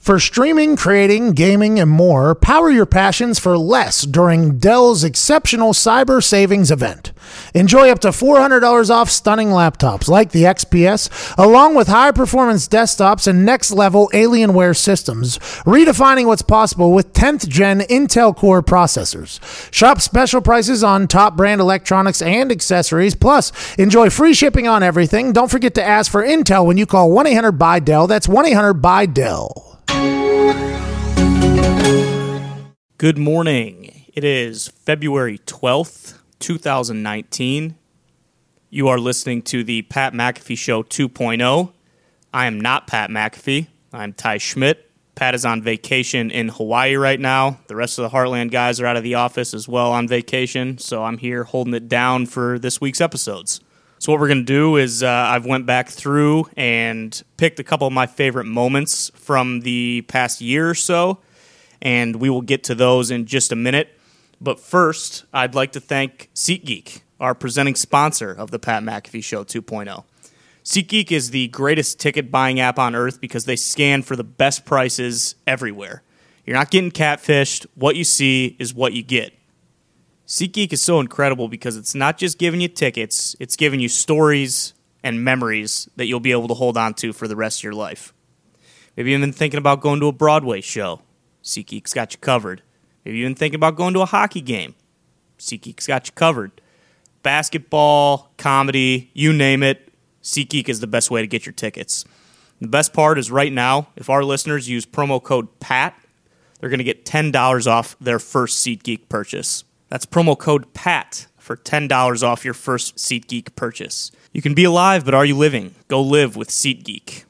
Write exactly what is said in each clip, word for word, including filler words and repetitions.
For streaming, creating, gaming, and more, power your passions for less during Dell's exceptional Cyber Savings event. Enjoy up to four hundred dollars off stunning laptops like the X P S, along with high-performance desktops and next-level Alienware systems, redefining what's possible with tenth gen Intel Core processors. Shop special prices on top brand electronics and accessories, plus enjoy free shipping on everything. Don't forget to ask for Intel when you call one eight hundred B Y Dell. That's one eight hundred B Y Dell. Good morning. It is February twelfth, twenty nineteen. You are listening to the Pat McAfee Show two point oh. I am not Pat McAfee. I'm Ty Schmidt. Pat is on vacation in Hawaii right now. The rest of the Heartland guys are out of the office as well on vacation, so I'm here holding it down for this week's episodes. So what we're going to do is uh, I've went back through and picked a couple of my favorite moments from the past year or so, and we will get to those in just a minute. But first, I'd like to thank SeatGeek, our presenting sponsor of the Pat McAfee Show two point oh. SeatGeek is the greatest ticket buying app on earth because they scan for the best prices everywhere. You're not getting catfished. What you see is what you get. SeatGeek is so incredible because it's not just giving you tickets, it's giving you stories and memories that you'll be able to hold on to for the rest of your life. Maybe you've been thinking about going to a Broadway show. SeatGeek's got you covered. Maybe you've been thinking about going to a hockey game. SeatGeek's got you covered. Basketball, comedy, you name it, SeatGeek is the best way to get your tickets. The best part is right now, if our listeners use promo code PAT, they're going to get ten dollars off their first SeatGeek purchase. That's promo code PAT for ten dollars off your first SeatGeek purchase. You can be alive, but are you living? Go live with SeatGeek.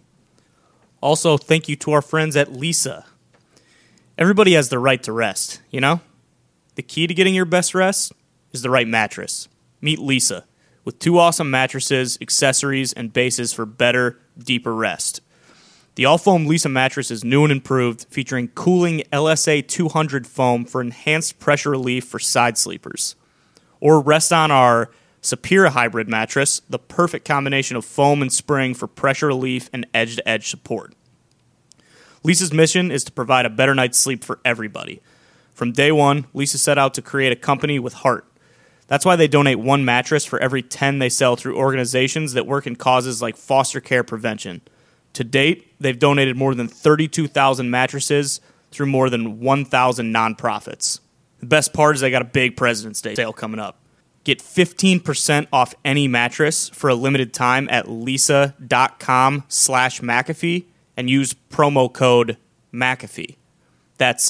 Also, thank you to our friends at Leesa. Everybody has the right to rest, you know? The key to getting your best rest is the right mattress. Meet Leesa, with two awesome mattresses, accessories, and bases for better, deeper rest. The all-foam Leesa mattress is new and improved, featuring cooling L S A two hundred foam for enhanced pressure relief for side sleepers. Or rest on our Sapira hybrid mattress, the perfect combination of foam and spring for pressure relief and edge-to-edge support. Leesa's mission is to provide a better night's sleep for everybody. From day one, Leesa set out to create a company with heart. That's why they donate one mattress for every ten they sell through organizations that work in causes like foster care prevention. To date, they've donated more than thirty-two thousand mattresses through more than one thousand nonprofits. The best part is they got a big President's Day sale coming up. Get fifteen percent off any mattress for a limited time at leesa.com slash McAfee and use promo code McAfee. That's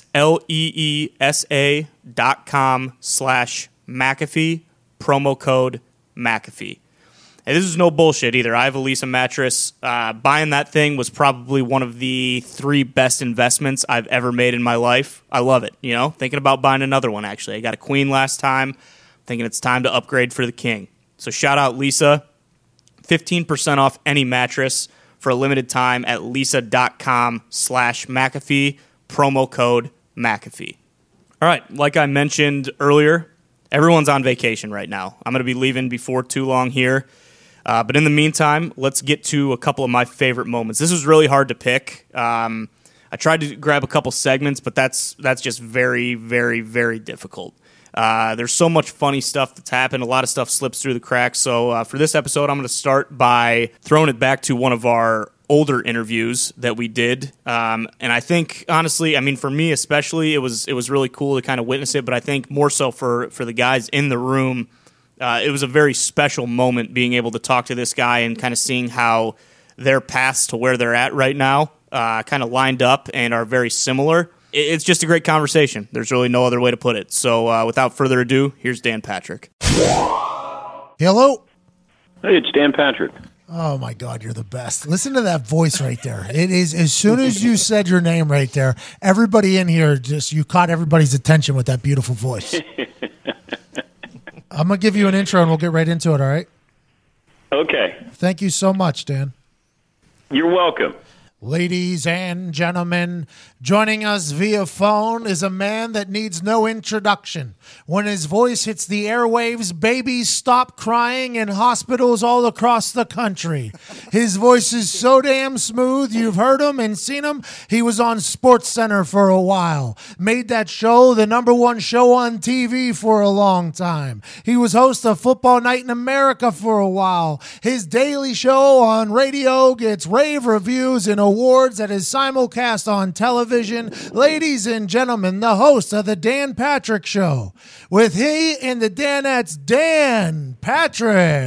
L-E-E-S-A dot com slash McAfee, promo code McAfee. And this is no bullshit either. I have a Leesa mattress. Uh, buying that thing was probably one of the three best investments I've ever made in my life. I love it, you know? Thinking about buying another one, actually. I got a queen last time. Thinking it's time to upgrade for the king. So shout out Leesa. fifteen percent off any mattress for a limited time at leesa.com slash McAfee, promo code McAfee. All right, like I mentioned earlier, everyone's on vacation right now. I'm going to be leaving before too long here. Uh, but in the meantime, let's get to a couple of my favorite moments. This was really hard to pick. Um, I tried to grab a couple segments, but that's that's just very, very, very difficult. Uh, there's so much funny stuff that's happened. A lot of stuff slips through the cracks. So uh, for this episode, I'm going to start by throwing it back to one of our older interviews that we did. Um, and I think, honestly, I mean, for me especially, it was it was really cool to kind of witness it. But I think more so for, for the guys in the room, Uh, it was a very special moment being able to talk to this guy and kind of seeing how their paths to where they're at right now uh, kind of lined up and are very similar. It's just a great conversation. There's really no other way to put it. So uh, without further ado, here's Dan Patrick. Hello? Hey, it's Dan Patrick. Oh, my God, you're the best. Listen to that voice right there. It is, as soon as you said your name right there, everybody in here, just you caught everybody's attention with that beautiful voice. I'm going to give you an intro and we'll get right into it, all right? Okay. Thank you so much, Dan. You're welcome. Ladies and gentlemen, joining us via phone is a man that needs no introduction. When his voice hits the airwaves, babies stop crying in hospitals all across the country. His voice is so damn smooth, you've heard him and seen him. He was on SportsCenter for a while, made that show the number one show on T V for a long time. He was host of Football Night in America for a while. His daily show on radio gets rave reviews and awards that is simulcast on television. Ladies and gentlemen, the host of the Dan Patrick Show. With he and the Danettes, Dan Patrick.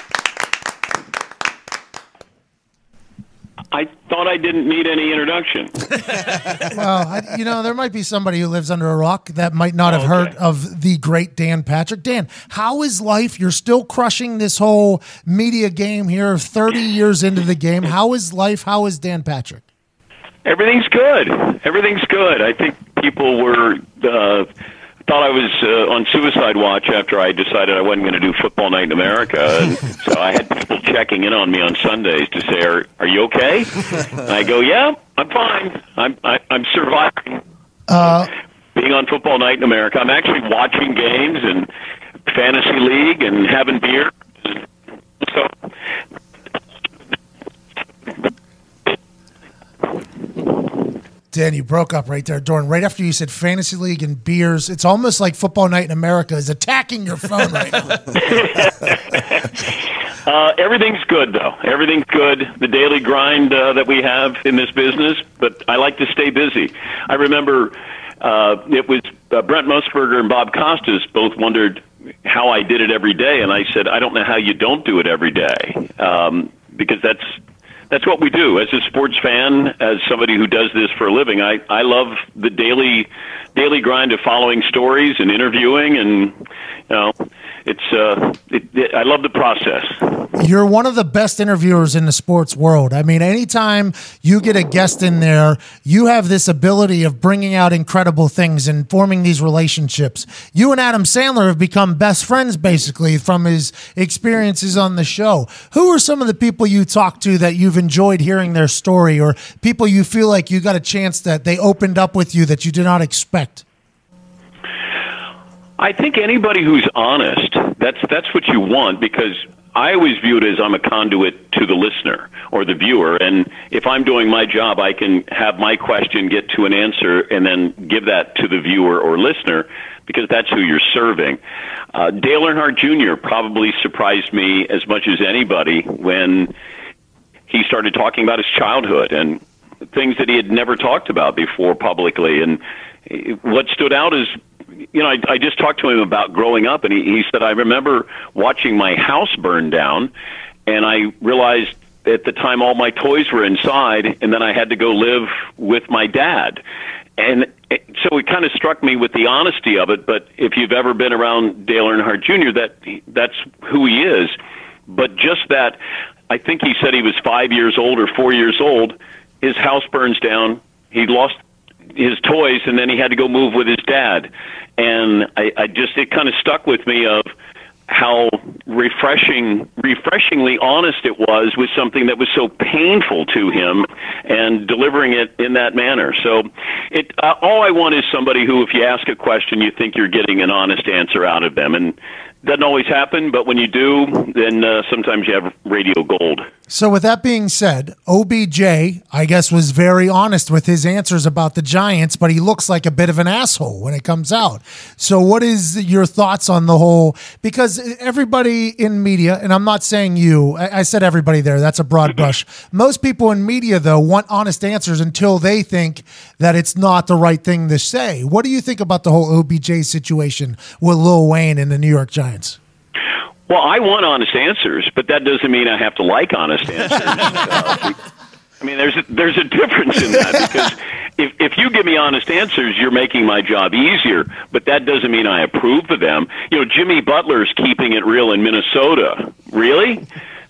I thought I didn't need any introduction. Well, I, you know, there might be somebody who lives under a rock that might not have Oh, heard okay. of the great Dan Patrick. Dan, how is life? You're still crushing this whole media game here, thirty years into the game. How is life? How is Dan Patrick? Everything's good. Everything's good. I think people were uh, thought I was uh, on suicide watch after I decided I wasn't going to do Football Night in America. And so I had people checking in on me on Sundays to say, "Are are you okay?" And I go, "Yeah, I'm fine. I'm I, I'm surviving." Uh, Being on Football Night in America, I'm actually watching games and fantasy league and having beer. So. Dan, you broke up right there, Dorn. Right after you said fantasy league and beers, it's almost like Football Night in America is attacking your phone right now. Uh, everything's good, though. Everything's good. The daily grind uh, that we have in this business, but I like to stay busy. I remember uh, it was uh, Brent Musburger and Bob Costas both wondered how I did it every day, and I said, I don't know how you don't do it every day, um, because that's that's what we do. As a sports fan, as somebody who does this for a living, I, I love the daily daily grind of following stories and interviewing, and you know, it's uh, it, it, I love the process. You're one of the best interviewers in the sports world. I mean, anytime you get a guest in there, you have this ability of bringing out incredible things and forming these relationships. You and Adam Sandler have become best friends, basically, from his experiences on the show. Who are some of the people you talk to that you've enjoyed hearing their story, or people you feel like you got a chance that they opened up with you that you did not expect? I think anybody who's honest, that's that's what you want, because I always view it as I'm a conduit to the listener or the viewer, and if I'm doing my job, I can have my question get to an answer and then give that to the viewer or listener, because that's who you're serving. Uh, Dale Earnhardt Junior probably surprised me as much as anybody when he started talking about his childhood and things that he had never talked about before publicly. And what stood out is, you know, I, I just talked to him about growing up, and he, he said, I remember watching my house burn down, and I realized at the time all my toys were inside, and then I had to go live with my dad. And it, so it kind of struck me with the honesty of it, but if you've ever been around Dale Earnhardt Junior, that that's who he is. But just that, I think he said he was five years old or four years old, his house burns down, he lost his toys, and then he had to go move with his dad. And I, I just, it kind of stuck with me of how refreshing, refreshingly honest it was with something that was so painful to him, and delivering it in that manner. So it, uh, all I want is somebody who, if you ask a question, you think you're getting an honest answer out of them. And doesn't always happen, but when you do, then uh, sometimes you have radio gold. So with that being said, O B J, I guess, was very honest with his answers about the Giants, but he looks like a bit of an asshole when it comes out. So what is your thoughts on the whole, because everybody in media, and I'm not saying you, I, I said everybody there, that's a broad brush. Most people in media, though, want honest answers until they think that it's not the right thing to say. What do you think about the whole O B J situation with Lil Wayne and the New York Giants? Well, I want honest answers, but that doesn't mean I have to like honest answers. uh, I mean, there's a, there's a difference in that, because if if you give me honest answers, you're making my job easier, but that doesn't mean I approve of them. You know, Jimmy Butler's keeping it real in Minnesota. Really?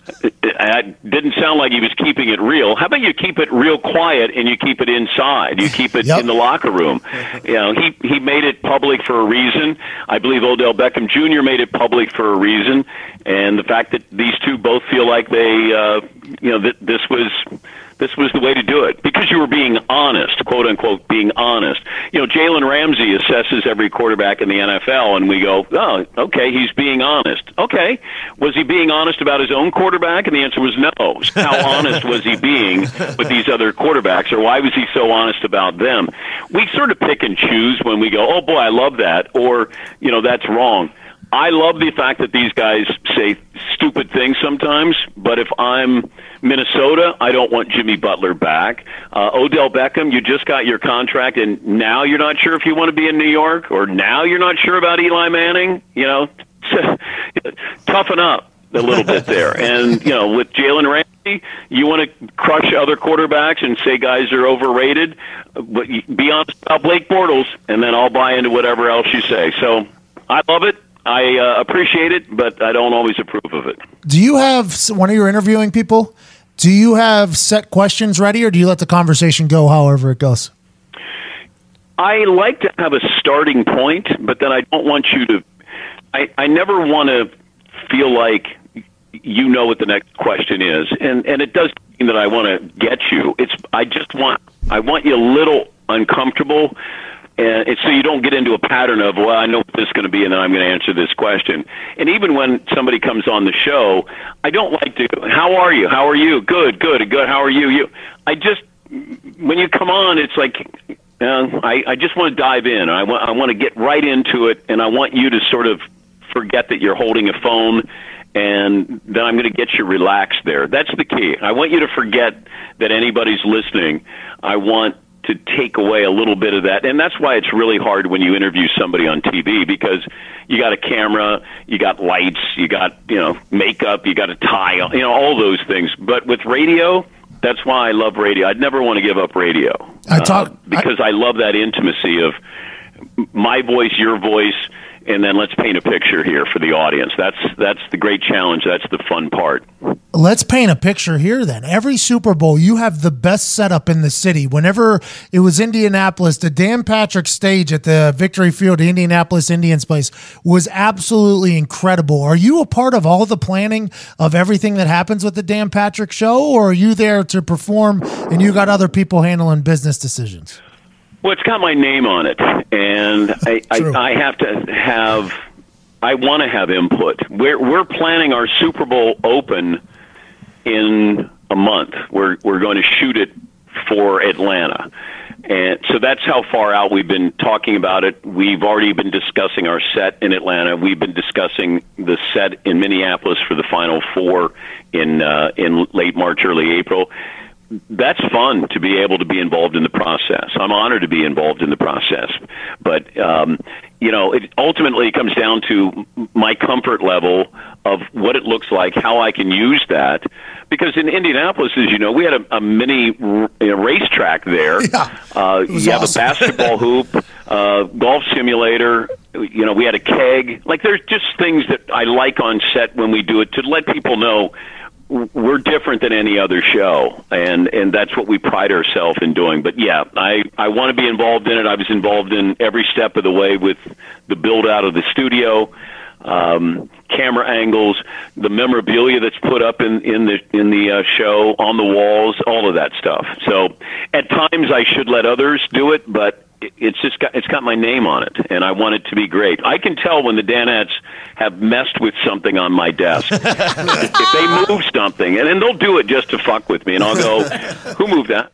It didn't sound like he was keeping it real. How about you keep it real quiet and you keep it inside? You keep it Yep. in the locker room. You know, he he made it public for a reason. I believe Odell Beckham Junior made it public for a reason, and the fact that these two both feel like they, uh, you know, that this was This was the way to do it because you were being honest, quote unquote, being honest. You know, Jalen Ramsey assesses every quarterback in the N F L, and we go, oh, okay, he's being honest. Okay, was he being honest about his own quarterback? And the answer was no. So how honest was he being with these other quarterbacks, or why was he so honest about them? We sort of pick and choose when we go, oh boy, I love that, or you know, that's wrong. I love the fact that these guys say stupid things sometimes, but if I'm Minnesota, I don't want Jimmy Butler back. Uh, Odell Beckham, you just got your contract, and now you're not sure if you want to be in New York, or now you're not sure about Eli Manning. You know, toughen up a little bit there. And, you know, with Jalen Ramsey, you want to crush other quarterbacks and say guys are overrated, but be honest about Blake Bortles, and then I'll buy into whatever else you say. So I love it. I uh, appreciate it, but I don't always approve of it. Do you have, when you're interviewing people, do you have set questions ready, or do you let the conversation go however it goes? I like to have a starting point, but then I don't want you to, I, I never want to feel like you know what the next question is. And, and it does mean that I want to get you. It's, I just want, I want you a little uncomfortable. And it's so you don't get into a pattern of, well, I know what this is going to be, and then I'm going to answer this question. And even when somebody comes on the show, I don't like to, how are you? How are you? Good, good, good. How are you? You. I just, when you come on, it's like, uh, I, I just want to dive in. I want, I want to get right into it, and I want you to sort of forget that you're holding a phone, and then I'm going to get you relaxed there. That's the key. I want you to forget that anybody's listening. I want to take away a little bit of that. And that's why it's really hard when you interview somebody on T V, because you got a camera, you got lights, you got, you know, makeup, you got a tie, you know, all those things. But with radio, that's why I love radio. I'd never want to give up radio. I talk, uh, because I, I love that intimacy of my voice, your voice, and then let's paint a picture here for the audience. That's that's the great challenge. That's the fun part. Let's paint a picture here then. Every Super Bowl, you have the best setup in the city. Whenever it was Indianapolis, the Dan Patrick stage at the Victory Field, the Indianapolis Indians place, was absolutely incredible. Are you a part of all the planning of everything that happens with the Dan Patrick show, or are you there to perform and you got other people handling business decisions? Well, it's got my name on it, and I, I, I have to have, I want to have input. We're we're planning our Super Bowl open in a month. We're we're going to shoot it for Atlanta, and so that's how far out we've been talking about it. We've already been discussing our set in Atlanta. We've been discussing the set in Minneapolis for the Final Four in uh, in late March, early April. That's fun to be able to be involved in the process. I'm honored to be involved in the process. But, um, you know, it ultimately comes down to my comfort level of what it looks like, how I can use that. Because in Indianapolis, as you know, we had a, a mini r- racetrack there. Yeah, uh, you have awesome. a basketball hoop, uh, golf simulator. You know, we had a keg. Like, there's just things that I like on set when we do it to let people know we're different than any other show, and, and that's what we pride ourselves in doing. But, yeah, I, I want to be involved in it. I was involved in every step of the way with the build-out of the studio, um, camera angles, the memorabilia that's put up in, in the in the uh, show, on the walls, all of that stuff. So at times I should let others do it, but it's just got, it's got my name on it, and I want it to be great. I can tell when the Danettes have messed with something on my desk. If they move something, and then they'll do it just to fuck with me, and I'll go, who moved that?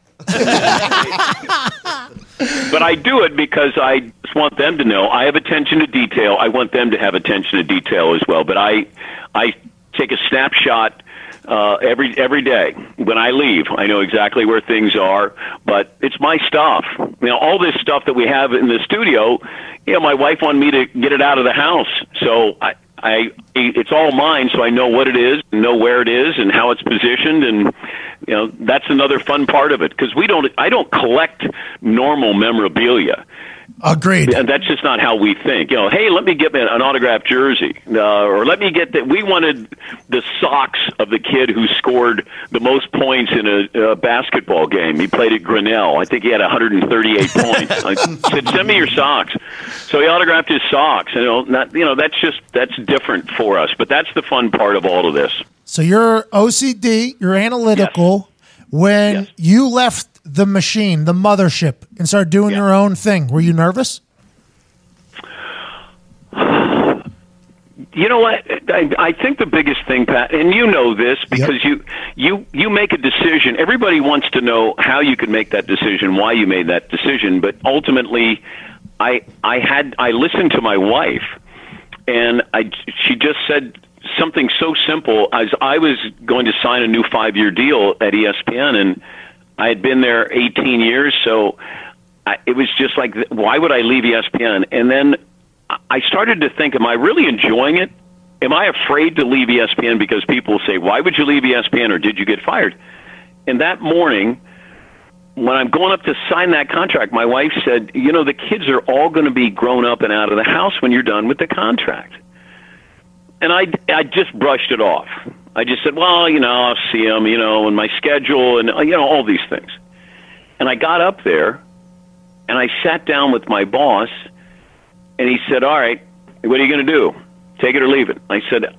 But I do it because I just want them to know I have attention to detail. I want them to have attention to detail as well. But I, I take a snapshot Uh, every every day when I leave. I know exactly where things are, but it's my stuff. You know, all this stuff that we have in the studio, you know, my wife wanted me to get it out of the house. So I, I it's all mine, so I know what it is, know where it is, and how it's positioned, and you know, that's another fun part of it, because we don't I don't collect normal memorabilia. Agreed. And that's just not how we think. You know, hey, let me get an autographed jersey, uh, or let me get that. We wanted the socks of the kid who scored the most points in a, a basketball game. He played at Grinnell. I think he had one hundred thirty-eight points. I said, send me your socks. So he autographed his socks. You know, not you know that's just that's different for us. But that's the fun part of all of this. So you're O C D. You're analytical. Yes. When Yes. you left the machine, the mothership, and started doing Yeah. your own thing, were you nervous? You know what? I, I think the biggest thing, Pat, and you know this because Yep. you, you you make a decision. Everybody wants to know how you could make that decision, why you made that decision. But ultimately, I I had I listened to my wife, and I she just said something so simple as I was going to sign a new five-year deal at E S P N, and I had been there eighteen years, so I, it was just like, why would I leave E S P N? And then I started to think, am I really enjoying it? Am I afraid to leave E S P N because people say, why would you leave E S P N, or did you get fired? And that morning, when I'm going up to sign that contract, my wife said, you know, the kids are all going to be grown up and out of the house when you're done with the contract. And I, I just brushed it off. I just said, well, you know, I'll see them, you know, and my schedule and, you know, all these things. And I got up there, and I sat down with my boss, and he said, all right, what are you going to do? Take it or leave it. I said,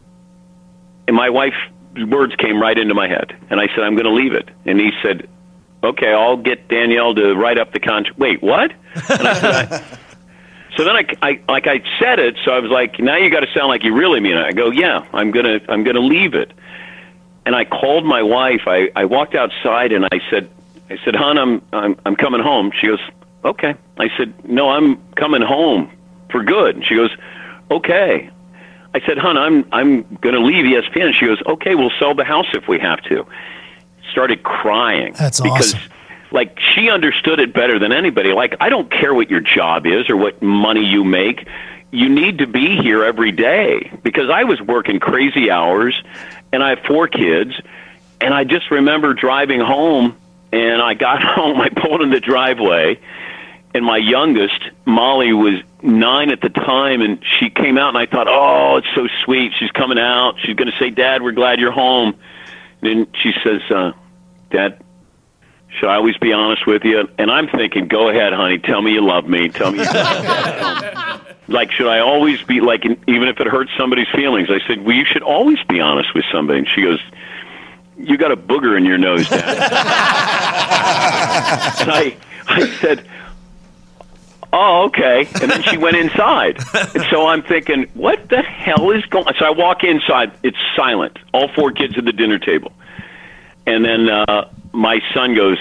and my wife's words came right into my head. And I said, I'm going to leave it. And he said, okay, I'll get Danielle to write up the contract. Wait, what? And I said, I, so then I, I, like I said it, so I was like, now you got to sound like you really mean it. I go, yeah, I'm going to, I'm going to leave it. And I called my wife. I, I walked outside and I said, I said, hon, I'm, I'm, I'm coming home. She goes, okay. I said, no, I'm coming home for good. And she goes, okay. I said, hon, I'm I'm going to leave E S P N. And she goes, okay, we'll sell the house if we have to. Started crying. That's because, awesome. like, she understood it better than anybody. Like, I don't care what your job is or what money you make. You need to be here every day, because I was working crazy hours, and I have four kids, and I just remember driving home, and I got home, I pulled in the driveway, and my youngest, Molly, was nine at the time, and she came out, and I thought, oh, it's so sweet. She's coming out. She's going to say, Dad, we're glad you're home. And she says, uh, Dad, should I always be honest with you? And I'm thinking, go ahead, honey. Tell me you love me. Tell me you love me. Like, should I always be, like, even if it hurts somebody's feelings? I said, well, you should always be honest with somebody. And she goes, you got a booger in your nose, Dad. And I, I said, oh, okay. And then she went inside. And so I'm thinking, what the hell is going on? So I walk inside. It's silent. All four kids at the dinner table. And then uh, my son goes,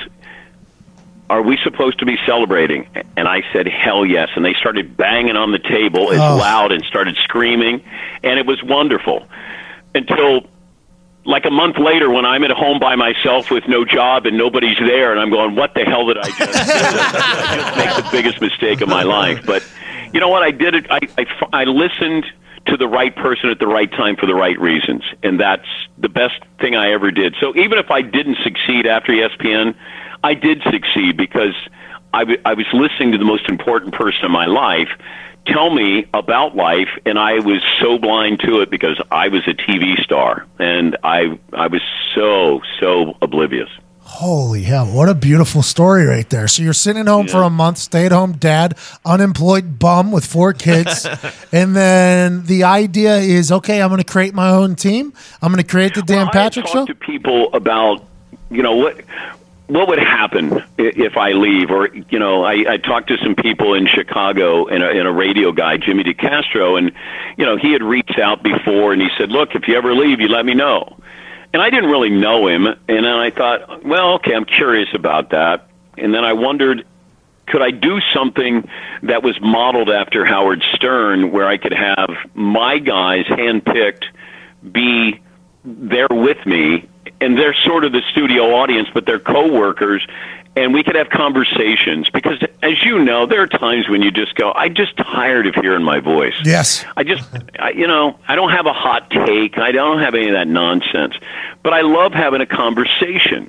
are we supposed to be celebrating? And I said, hell yes. And they started banging on the table as Oh. loud and started screaming. And it was wonderful. Until like a month later, when I'm at home by myself with no job and nobody's there, and I'm going, what the hell did I just do? I just make the biggest mistake of my life. But you know what? I did it. I, I, I listened to the right person at the right time for the right reasons, and that's the best thing I ever did. So even if I didn't succeed after E S P N, I did succeed because I, w- I was listening to the most important person in my life tell me about life, and I was so blind to it because I was a T V star, and I I was so, so oblivious. Holy hell, what a beautiful story right there. So you're sitting home Yeah. for a month, stay-at-home dad, unemployed bum with four kids, and then the idea is, okay, I'm going to create my own team. I'm going to create the Dan Well, Patrick I Show. talked to people about, you know, what what would happen i- if I leave, or you know, I, I talked to some people in Chicago and a, and a radio guy, Jimmy DeCastro, and you know, he had reached out before, and he said, look, if you ever leave, you let me know. And I didn't really know him, and then I thought, well, okay, I'm curious about that. And then I wondered, could I do something that was modeled after Howard Stern, where I could have my guys handpicked be there with me, and they're sort of the studio audience, but they're coworkers, and we could have conversations. Because, as you know, there are times when you just go, I'm just tired of hearing my voice. Yes. I just, I, you know, I don't have a hot take. I don't have any of that nonsense. But I love having a conversation.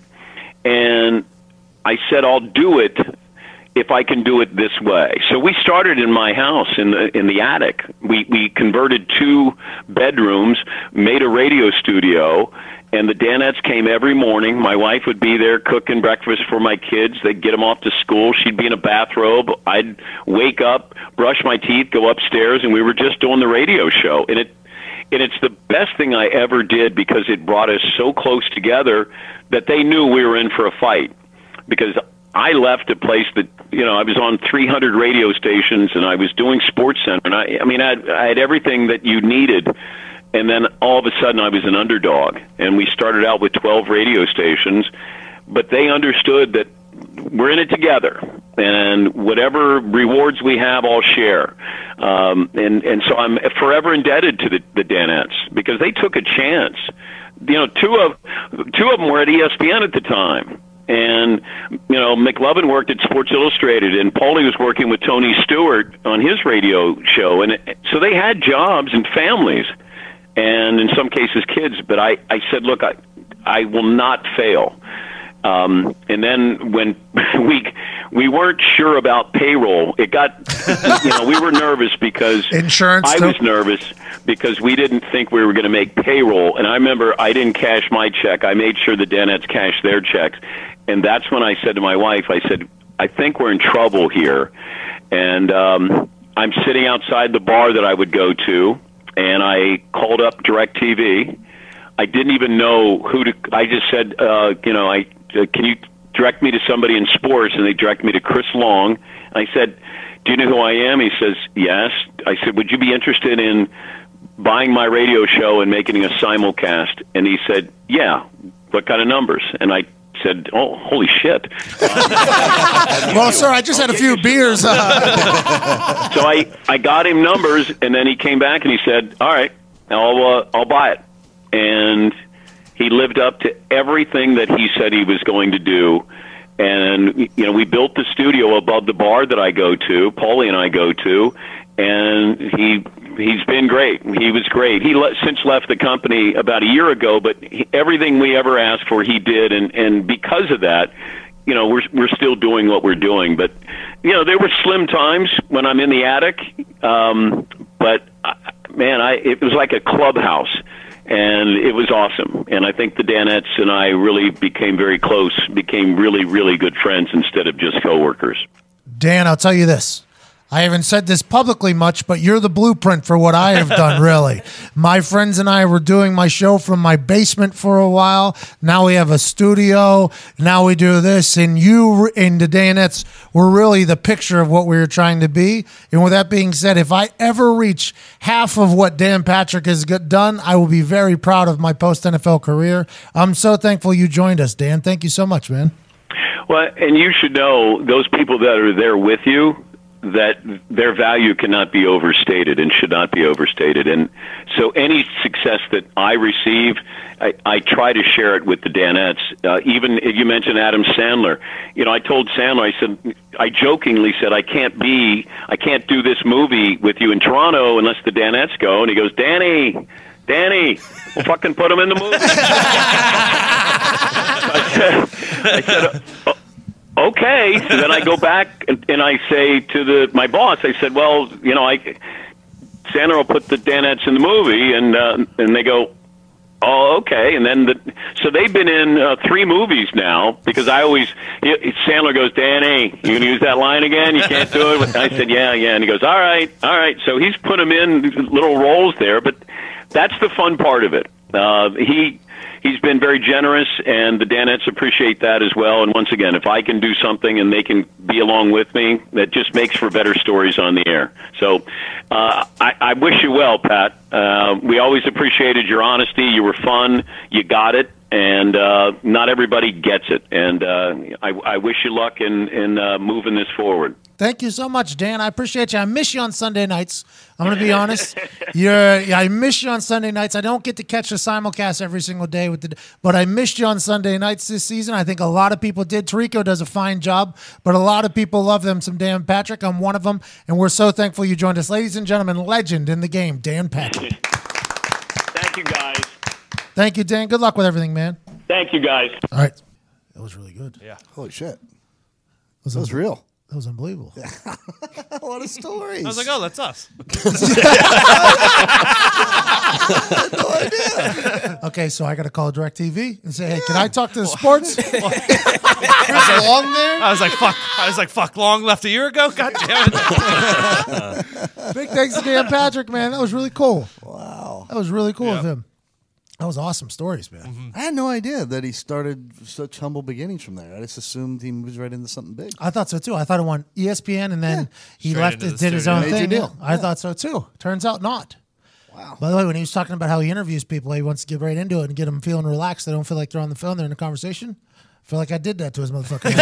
And I said, I'll do it if I can do it this way. So we started in my house in the in the attic. We we converted two bedrooms, made a radio studio, and the Danettes came every morning. My wife would be there cooking breakfast for my kids. They'd get them off to school. She'd be in a bathrobe. I'd wake up, brush my teeth, go upstairs, and we were just doing the radio show. And it and it's the best thing I ever did because it brought us so close together that they knew we were in for a fight. Because I left a place that, you know, I was on three hundred radio stations and I was doing SportsCenter, and I, I mean, I had, I had everything that you needed. And then all of a sudden I was an underdog, and we started out with twelve radio stations, but they understood that we're in it together, and whatever rewards we have, I'll share. Um, and, and so I'm forever indebted to the, the Danettes because they took a chance. You know, two of two of them were at E S P N at the time. And, you know, McLovin worked at Sports Illustrated, and Paulie was working with Tony Stewart on his radio show. And it, so they had jobs and families, and in some cases kids. But I, I said, look, I, I will not fail. Um, and then when we we weren't sure about payroll, it got, you know, we were nervous because insurance. I too? was nervous because we didn't think we were going to make payroll. And I remember I didn't cash my check. I made sure the Danettes cashed their checks. And that's when I said to my wife, I said, I think we're in trouble here. And um, I'm sitting outside the bar that I would go to, and I called up DirecTV. I didn't even know who to, I just said, uh, you know, I, uh, can you direct me to somebody in sports? And they direct me to Chris Long. And I said, do you know who I am? He says, yes. I said, would you be interested in buying my radio show and making a simulcast? And he said, yeah. What kind of numbers? And I said, oh, holy shit. Well, sir, I just had a few beers. So I, I got him numbers, and then he came back and he said, all right, I'll, uh, I'll buy it. And he lived up to everything that he said he was going to do. And, you know, we built the studio above the bar that I go to, Paulie and I go to, and he he's been great. He was great. He le- since left the company about a year ago, but he, everything we ever asked for, he did. And, and because of that, you know, we're we're still doing what we're doing. But, you know, there were slim times when I'm in the attic, um, but, uh, man, I it was like a clubhouse. And it was awesome. And I think the Danettes and I really became very close, became really, really good friends instead of just coworkers. Dan, I'll tell you this. I haven't said this publicly much, but you're the blueprint for what I have done, really. My friends and I were doing my show from my basement for a while. Now we have a studio. Now we do this. And you and the Danettes were really the picture of what we were trying to be. And with that being said, if I ever reach half of what Dan Patrick has got done, I will be very proud of my post-N F L career. I'm so thankful you joined us, Dan. Thank you so much, man. Well, and you should know those people that are there with you, that their value cannot be overstated and should not be overstated. And so any success that I receive, I, I try to share it with the Danettes. Uh, even you mentioned Adam Sandler. You know, I told Sandler, I said, I jokingly said, I can't be, I can't do this movie with you in Toronto unless the Danettes go. And he goes, Danny, Danny, we'll fucking put him in the movie. I said, I said uh, okay. So then I go back and, and I say to the my boss, I said, well, you know, I Sandler will put the Danettes in the movie, and uh, and they go, oh, okay. And then the so they've been in uh, three movies now because I always Sandler goes, Danny, you gonna use that line again? You can't do it. I said, yeah, yeah. And he goes, all right, all right. So he's put them in little roles there, but that's the fun part of it. Uh, he. He's been very generous, and the Danettes appreciate that as well. And once again, if I can do something and they can be along with me, that just makes for better stories on the air. So uh, I, I wish you well, Pat. Uh, we always appreciated your honesty. You were fun. You got it. And uh, not everybody gets it. And uh, I, I wish you luck in, in uh, moving this forward. Thank you so much, Dan. I appreciate you. I miss you on Sunday nights. I'm going to be honest. You're, I miss you on Sunday nights. I don't get to catch the simulcast every single day, with the, but I missed you on Sunday nights this season. I think a lot of people did. Tirico does a fine job, but a lot of people love them some Dan Patrick. I'm one of them, and we're so thankful you joined us. Ladies and gentlemen, legend in the game, Dan Patrick. Thank you, guys. Thank you, Dan. Good luck with everything, man. Thank you, guys. All right. That was really good. Yeah. Holy shit. That was, That was real. That was unbelievable. What a story. I was like, oh, that's us. No idea. Okay, so I got to call DirecTV and say, hey, can I talk to the sports? Chris Long there? I was like, fuck. I was like, fuck. Long left a year ago? God damn it. Big thanks to Dan Patrick, man. That was really cool. Wow. That was really cool Yep. of him. That was awesome stories, man. Mm-hmm. I had no idea that he started such humble beginnings from there. I just assumed he moves right into something big. I thought so too. I thought it won E S P N, and then Yeah. he Straight left into it, the did his studio. own Major thing. deal. Yeah. I Yeah. thought so too. Turns out not. Wow. By the way, when he was talking about how he interviews people, he wants to get right into it and get them feeling relaxed. They don't feel like they're on the phone. They're in a conversation. I feel like I did that to his motherfucker.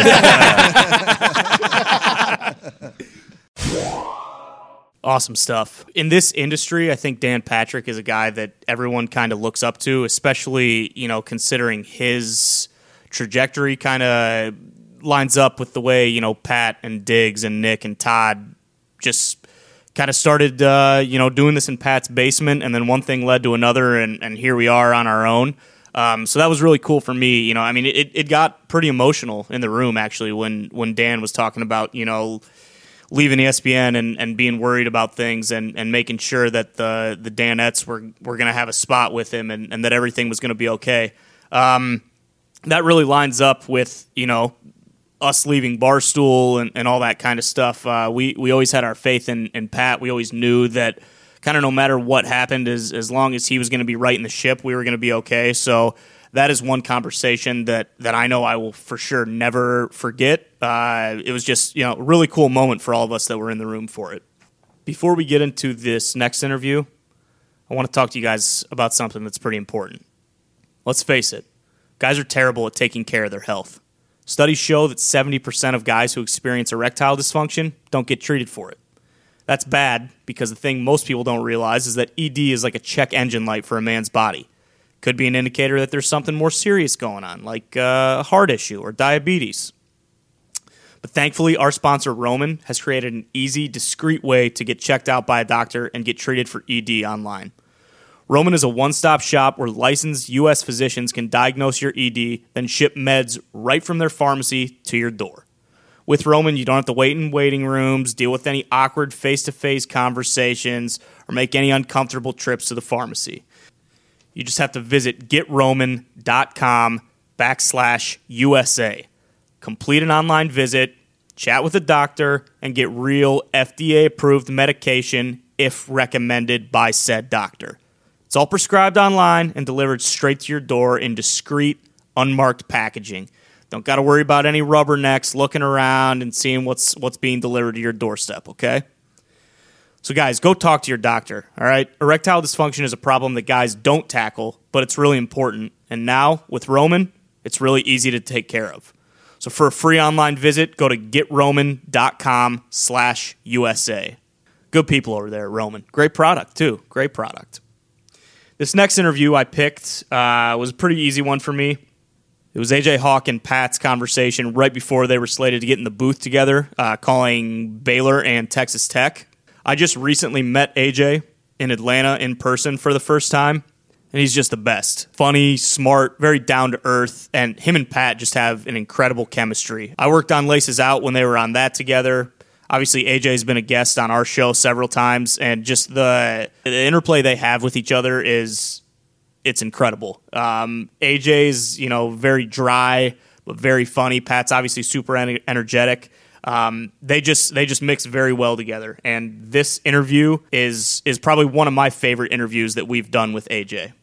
Awesome stuff. In this industry, I think Dan Patrick is a guy that everyone kind of looks up to, especially, you know, considering his trajectory kind of lines up with the way, you know, Pat and Diggs and Nick and Todd just kind of started, uh, you know, doing this in Pat's basement, and then one thing led to another, and, and here we are on our own. Um, so that was really cool for me. You know, I mean, it, it got pretty emotional in the room, actually, when, when Dan was talking about, you know, leaving E S P N and, and being worried about things and, and making sure that the the Danettes were, were going to have a spot with him and, and that everything was going to be okay. Um, that really lines up with, you know, us leaving Barstool and, and all that kind of stuff. Uh, we, we always had our faith in, in Pat. We always knew that kind of no matter what happened, as, as long as he was going to be right in the ship, we were going to be okay. So that is one conversation that, that I know I will for sure never forget. Uh, it was just, you know, a really cool moment for all of us that were in the room for it. Before we get into this next interview, I want to talk to you guys about something that's pretty important. Let's face it, guys are terrible at taking care of their health. Studies show that seventy percent of guys who experience erectile dysfunction don't get treated for it. That's bad because the thing most people don't realize is that E D is like a check engine light for a man's body. Could be an indicator that there's something more serious going on, like uh, a heart issue or diabetes. But thankfully, our sponsor, Roman, has created an easy, discreet way to get checked out by a doctor and get treated for E D online. Roman is a one-stop shop where licensed U S physicians can diagnose your E D, then ship meds right from their pharmacy to your door. With Roman, you don't have to wait in waiting rooms, deal with any awkward face-to-face conversations, or make any uncomfortable trips to the pharmacy. You just have to visit getroman.com backslash USA. Complete an online visit, chat with a doctor, and get real F D A-approved medication if recommended by said doctor. It's all prescribed online and delivered straight to your door in discreet, unmarked packaging. Don't got to worry about any rubbernecks looking around and seeing what's what's being delivered to your doorstep, okay? So guys, go talk to your doctor, all right? Erectile dysfunction is a problem that guys don't tackle, but it's really important. And now, with Roman, it's really easy to take care of. So for a free online visit, go to getroman.com slash USA. Good people over there at Roman. Great product, too. Great product. This next interview I picked uh, was a pretty easy one for me. It was A J Hawk and Pat's conversation right before they were slated to get in the booth together, uh, calling Baylor and Texas Tech. I just recently met A J in Atlanta in person for the first time, and he's just the best. Funny, smart, very down-to-earth, and him and Pat just have an incredible chemistry. I worked on Laces Out when they were on that together. Obviously, A J's been a guest on our show several times, and just the, the interplay they have with each other is, it's incredible. Um, A J's, you know, very dry, but very funny. Pat's obviously super ener- energetic. Um, they just they just mix very well together, and this interview is is probably one of my favorite interviews that we've done with A J.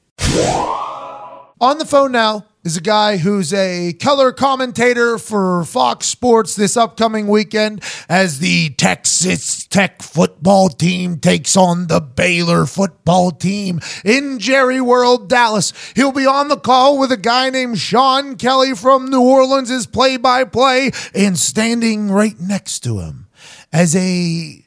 On the phone now is a guy who's a color commentator for Fox Sports this upcoming weekend as the Texas Tech football team takes on the Baylor football team in Jerry World, Dallas. He'll be on the call with a guy named Sean Kelly from New Orleans, his play-by-play, and standing right next to him as a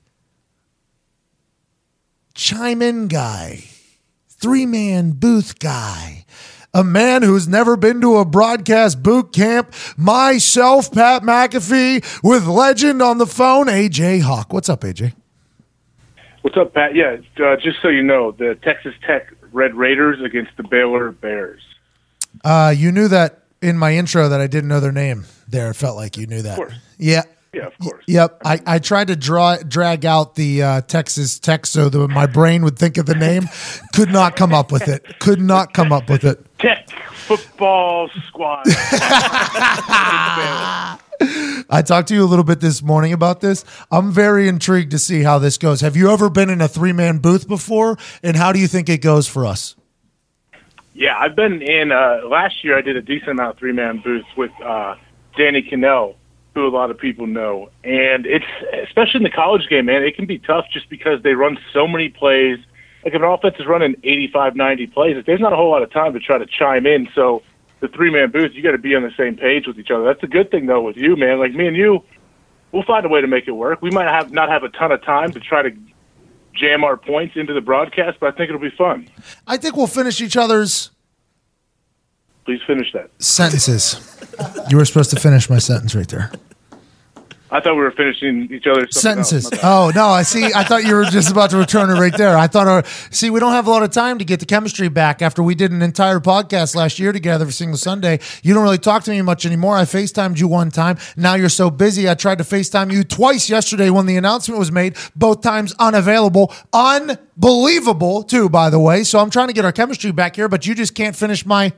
chime-in guy, three-man booth guy, a man who's never been to a broadcast boot camp, myself, Pat McAfee, with legend on the phone, A J Hawk. What's up, A J? What's up, Pat? Yeah, uh, just so you know, the Texas Tech Red Raiders against the Baylor Bears. Uh, you knew that in my intro that I didn't know their name there. It felt like you knew that. Of course. Yeah. Yeah, of course. Yep. I, I tried to draw drag out the uh, Texas Tech so that my brain would think of the name. Could not come up with it. Could not come up with it. Tech football squad. I talked to you a little bit this morning about this. I'm very intrigued to see how this goes. Have you ever been in a three-man booth before, and how do you think it goes for us? Yeah, I've been in, uh, last year I did a decent amount of three-man booths with uh, Danny Cannell, who a lot of people know. And it's, especially in the college game, man, it can be tough just because they run so many plays. Like if an offense is running eighty-five, ninety plays, there's not a whole lot of time to try to chime in. So the three-man booth, you got to be on the same page with each other. That's a good thing, though, with you, man. Like me and you, we'll find a way to make it work. We might have not have a ton of time to try to jam our points into the broadcast, but I think it'll be fun. I think we'll finish each other's Please finish that. sentences. You were supposed to finish my sentence right there. I thought we were finishing each other's Sentences. Oh, no, I see. I thought you were just about to return it right there. I thought, our, see, we don't have a lot of time to get the chemistry back after we did an entire podcast last year together every single Sunday. You don't really talk to me much anymore. I FaceTimed you one time. Now you're so busy. I tried to FaceTime you twice yesterday when the announcement was made. Both times unavailable. Unbelievable, too, by the way. So I'm trying to get our chemistry back here, but you just can't finish my...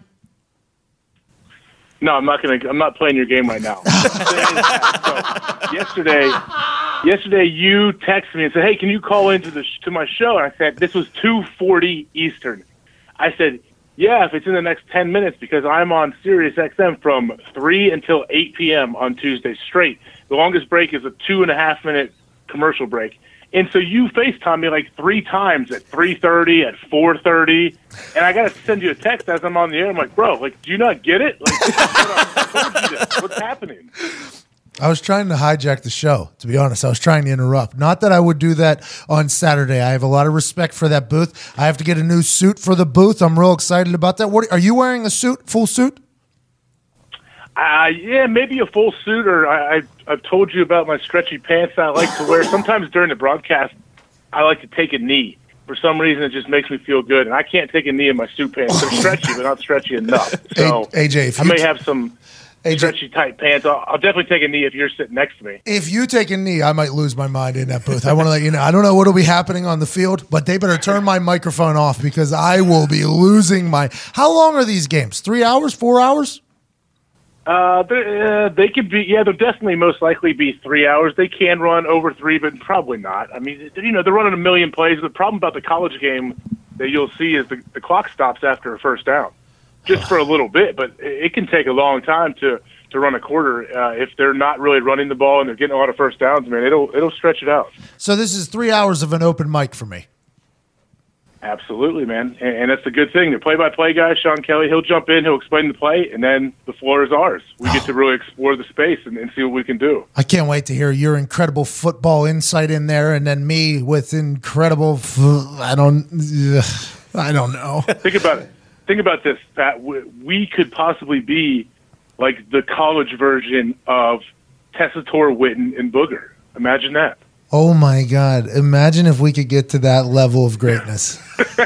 No, I'm not going to. I'm not playing your game right now. So, yesterday, yesterday you texted me and said, "Hey, can you call into the sh- to my show?" And I said, "This was two forty Eastern." I said, "Yeah, if it's in the next ten minutes, because I'm on Sirius X M from three until eight p.m. on Tuesday straight. The longest break is a two and a half minute commercial break." And so you FaceTime me like three times at three thirty, at four thirty, and I got to send you a text as I'm on the air. I'm like, bro, like, do you not get it? Like, I told you this. What's happening? I was trying to hijack the show, to be honest. I was trying to interrupt. Not that I would do that on Saturday. I have a lot of respect for that booth. I have to get a new suit for the booth. I'm real excited about that. What, are you wearing a suit, full suit? Uh, yeah, maybe a full suit, or I, I, I've told you about my stretchy pants that I like to wear. Sometimes during the broadcast, I like to take a knee. For some reason, it just makes me feel good, and I can't take a knee in my suit pants. They're stretchy, but not stretchy enough. So A J, if I you may t- have some A J, stretchy tight pants. I'll, I'll definitely take a knee if you're sitting next to me. if you take a knee, I might lose my mind in that booth. I want to let you know. I don't know what will be happening on the field, but they better turn my microphone off because I will be losing my... How long are these games? Three hours? Four hours? Uh, uh, they could be, yeah, they'll definitely most likely be three hours. They can run over three, but probably not. I mean, you know, they're running a million plays. The problem about the college game that you'll see is the, the clock stops after a first down, just for a little bit, but it, it can take a long time to, to run a quarter. Uh, if they're not really running the ball and they're getting a lot of first downs, man, it'll, it'll stretch it out. So this is three hours of an open mic for me. Absolutely, man. And, and that's the good thing. The play-by-play guy, Sean Kelly, he'll jump in, he'll explain the play, and then the floor is ours. We get to really explore the space and, and see what we can do. I can't wait to hear your incredible football insight in there, and then me with incredible. F- I don't. Ugh, I don't know. Think about it. Think about this, Pat. We, we could possibly be like the college version of Tessitore, Witten, and Booger. Imagine that. Oh my God! Imagine if we could get to that level of greatness.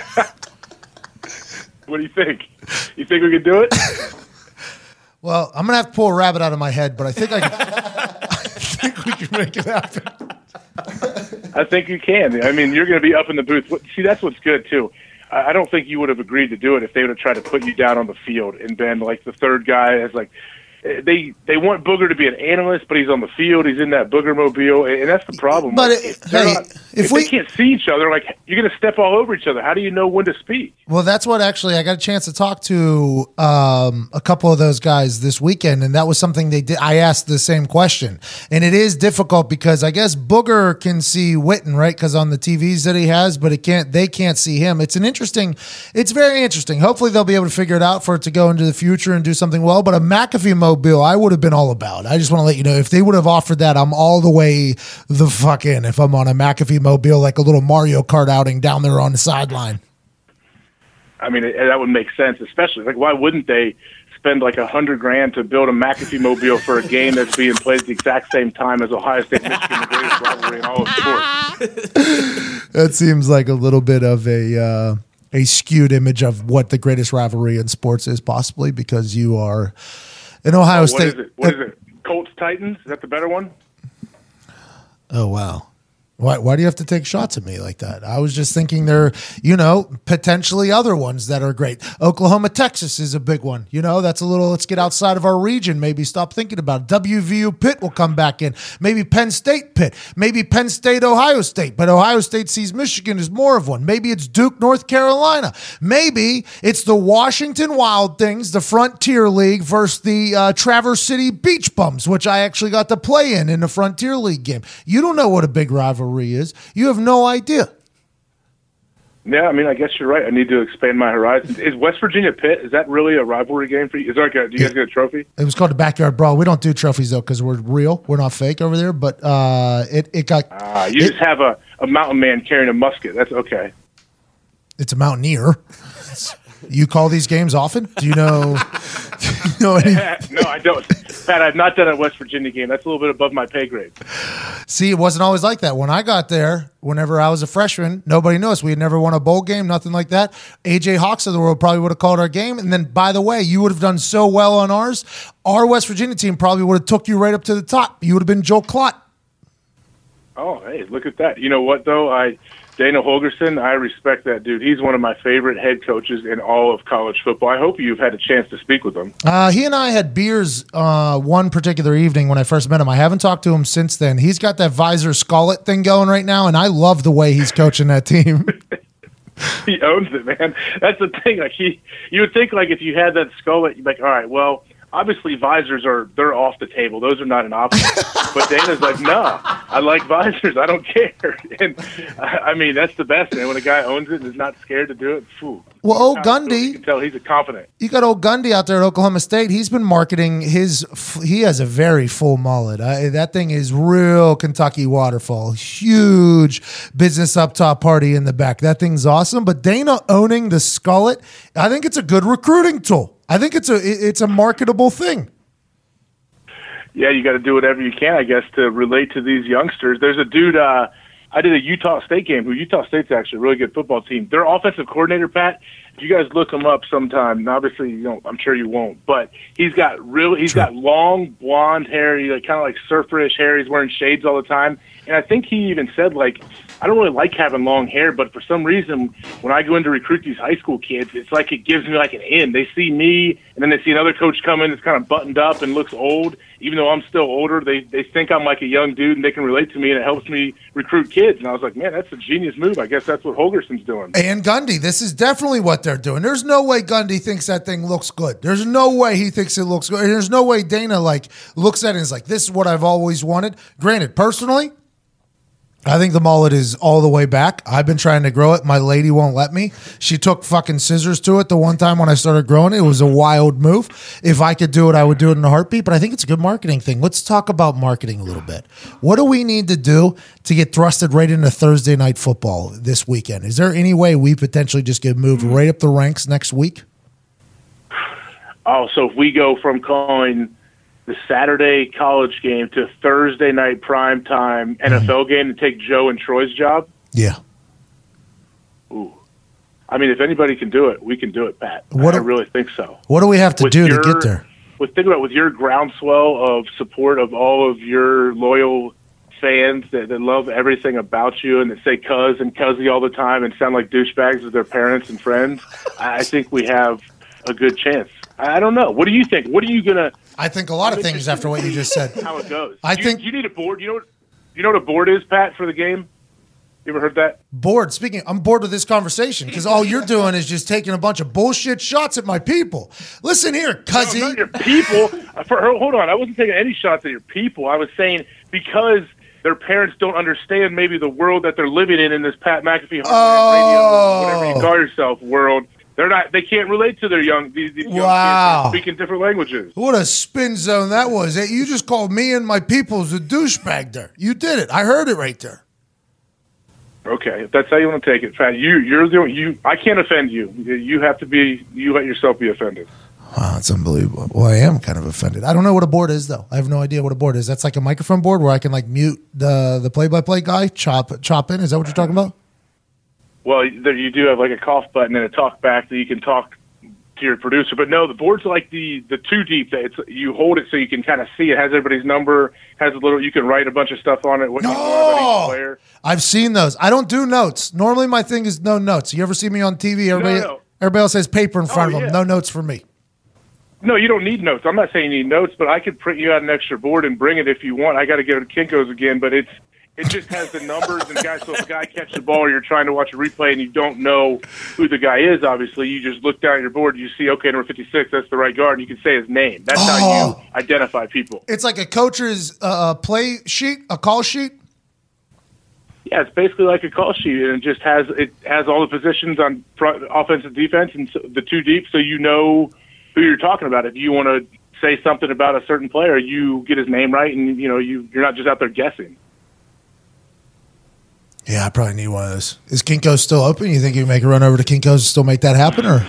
What do you think? You think we could do it? Well, I'm gonna have to pull a rabbit out of my head, but I think I, can, I think we can make it happen. I think you can. I mean, you're going to be up in the booth. See, that's what's good too. I don't think you would have agreed to do it if they would have tried to put you down on the field and been like the third guy as like. They they want Booger to be an analyst, but he's on the field. He's in that Booger mobile, and that's the problem. But like, it, if, hey, not, if, if we, they can't see each other, like you're going to step all over each other. How do you know when to speak? Well, that's what actually I got a chance to talk to um, a couple of those guys this weekend, and that was something they did. I asked the same question, and it is difficult because I guess Booger can see Witten, right? Because on the T Vs that he has, but it can't. They can't see him. It's an interesting. It's very interesting. Hopefully, they'll be able to figure it out for it to go into the future and do something well. But a McAfee mobile, I would have been all about. I just want to let you know, if they would have offered that, I'm all the way the fuck in. If I'm on a McAfee mobile, like a little Mario Kart outing down there on the sideline. I mean, it, that would make sense, especially like why wouldn't they spend like a hundred grand to build a McAfee mobile for a game that's being played at the exact same time as Ohio State Michigan, the greatest rivalry in all of sports? That seems like a little bit of a uh, a skewed image of what the greatest rivalry in sports is, possibly because you are. In Ohio oh, State. What is it? What is it? Colts Titans? Is that the better one? Oh, wow. Why, why do you have to take shots at me like that? I was just thinking there, you know, potentially other ones that are great. Oklahoma, Texas is a big one. You know, that's a little, let's get outside of our region. Maybe stop thinking about it. W V U Pitt will come back in. Maybe Penn State Pitt. Maybe Penn State, Ohio State. But Ohio State sees Michigan as more of one. Maybe it's Duke, North Carolina. Maybe it's the Washington Wild Things, the Frontier League versus the uh, Traverse City Beach Bums, which I actually got to play in in the Frontier League game. You don't know what a big rivalry is. You have no idea. Yeah, I mean, I guess you're right. I need to expand my horizons. Is West Virginia Pitt, is that really a rivalry game for you? Is there like a, do you guys get a trophy? It was called the Backyard Brawl. We don't do trophies, though, because we're real. We're not fake over there. But uh, it, it got... Uh, you it, just have a, a mountain man carrying a musket. That's okay. It's a mountaineer. You call these games often? Do you know... do you know any? No, I don't. Pat, I've not done a West Virginia game. That's a little bit above my pay grade. See, it wasn't always like that. When I got there, whenever I was a freshman, nobody knew us. We had never won a bowl game, nothing like that. A J Hawks of the world probably would have called our game. And then, by the way, you would have done so well on ours. Our West Virginia team probably would have took you right up to the top. You would have been Joe Klott. Oh, hey, look at that. You know what, though? I Dana Holgorsen, I respect that dude. He's one of my favorite head coaches in all of college football. I hope you've had a chance to speak with him. Uh, he and I had beers uh, one particular evening when I first met him. I haven't talked to him since then. He's got that visor skullet thing going right now, and I love the way he's coaching that team. He owns it, man. That's the thing. Like he, you would think like if you had that skullet, you'd be like, all right, well, obviously visors are they're off the table. Those are not an option. But Dana's like, no, I like visors. I don't care. And I mean, that's the best, man. When a guy owns it and is not scared to do it, phew. Well, old Gundy, you can tell he's a confident. You got old Gundy out there at Oklahoma State. He's been marketing his. He has a very full mullet. Uh, that thing is real Kentucky waterfall. Huge business up top, party in the back. That thing's awesome. But Dana owning the skullet, I think it's a good recruiting tool. I think it's a it's a marketable thing. Yeah, you got to do whatever you can, I guess, to relate to these youngsters. There's a dude. Uh, I did a Utah State game. Who Utah State's actually a really good football team. Their offensive coordinator, Pat. If you guys look him up sometime, and obviously you don't. I'm sure you won't. But he's got real. He's True. got long blonde hair. He's like, kind of like surferish hair. He's wearing shades all the time. And I think he even said like, I don't really like having long hair, but for some reason, when I go in to recruit these high school kids, it's like it gives me like an in. They see me, and then they see another coach come in that's kind of buttoned up and looks old. Even though I'm still older, they they think I'm like a young dude, and they can relate to me, and it helps me recruit kids. And I was like, man, that's a genius move. I guess that's what Holgorsen's doing. And Gundy, this is definitely what they're doing. There's no way Gundy thinks that thing looks good. There's no way he thinks it looks good. And there's no way Dana like looks at it and is like, this is what I've always wanted. Granted, personally, I think the mullet is all the way back. I've been trying to grow it. My lady won't let me. She took fucking scissors to it the one time when I started growing it. It was a wild move. If I could do it, I would do it in a heartbeat. But I think it's a good marketing thing. Let's talk about marketing a little bit. What do we need to do to get thrusted right into Thursday night football this weekend? Is there any way we potentially just get moved right up the ranks next week? Oh, so if we go from calling the Saturday college game to Thursday night primetime N F L mm-hmm. game to take Joe and Troy's job? Yeah. Ooh. I mean, if anybody can do it, we can do it, Pat. What I do, really think so. What do we have to with do your, to get there? With, think about with your groundswell of support of all of your loyal fans that, that love everything about you and that say cuz and cuzzy all the time and sound like douchebags with their parents and friends, I think we have a good chance. I don't know. What do you think? What are you going to... I think a lot of things after what you just said. How it goes. I you, think you need a board. You know what? You know what a board is, Pat, for the game? You ever heard that? Bored. Speaking, I'm bored with this conversation because all you're doing is just taking a bunch of bullshit shots at my people. Listen here, cuzzy. No, not your people. For, hold on. I wasn't taking any shots at your people. I was saying because their parents don't understand maybe the world that they're living in in this Pat McAfee oh. radio, whatever you call yourself, world. They're not. They can't relate to their young. These, these young wow. kids speaking different languages. What a spin zone that was! You just called me and my people's a douchebag. There, you did it. I heard it right there. Okay, if that's how you want to take it, Pat. You, you're the you. I can't offend you. You have to be. You let yourself be offended. Wow, that's unbelievable. Well, I am kind of offended. I don't know what a board is, though. I have no idea what a board is. That's like a microphone board where I can like mute the the play by play guy, chop chop in. Is that what you're talking about? Well, there you do have like a cough button and a talk back that you can talk to your producer. But no, the board's like the the two deep. That it's you hold it so you can kind of see it. Has everybody's number. Has a little. You can write a bunch of stuff on it. What you want about each player. I've seen those. I don't do notes. Normally, my thing is no notes. You ever see me on T V? Everybody, No, no. everybody else has paper in front Oh, of them. yeah. No notes for me. No, you don't need notes. I'm not saying you need notes, but I could print you out an extra board and bring it if you want. I got to go to Kinko's again, but it's it just has the numbers and guys. So if a guy catches the ball, or you're trying to watch a replay and you don't know who the guy is, obviously you just look down at your board. You see, okay, number fifty-six, that's the right guard, and you can say his name. That's how Oh. you identify people. It's like a coach's uh, play sheet, a call sheet. Yeah, it's basically like a call sheet, and it just has it has all the positions on front, offense and defense, and so the two deep, so you know who you're talking about. If you want to say something about a certain player, you get his name right, and you know you you're not just out there guessing. Yeah, I probably need one of those. Is Kinko's still open? You think you can make a run over to Kinko's and still make that happen, or?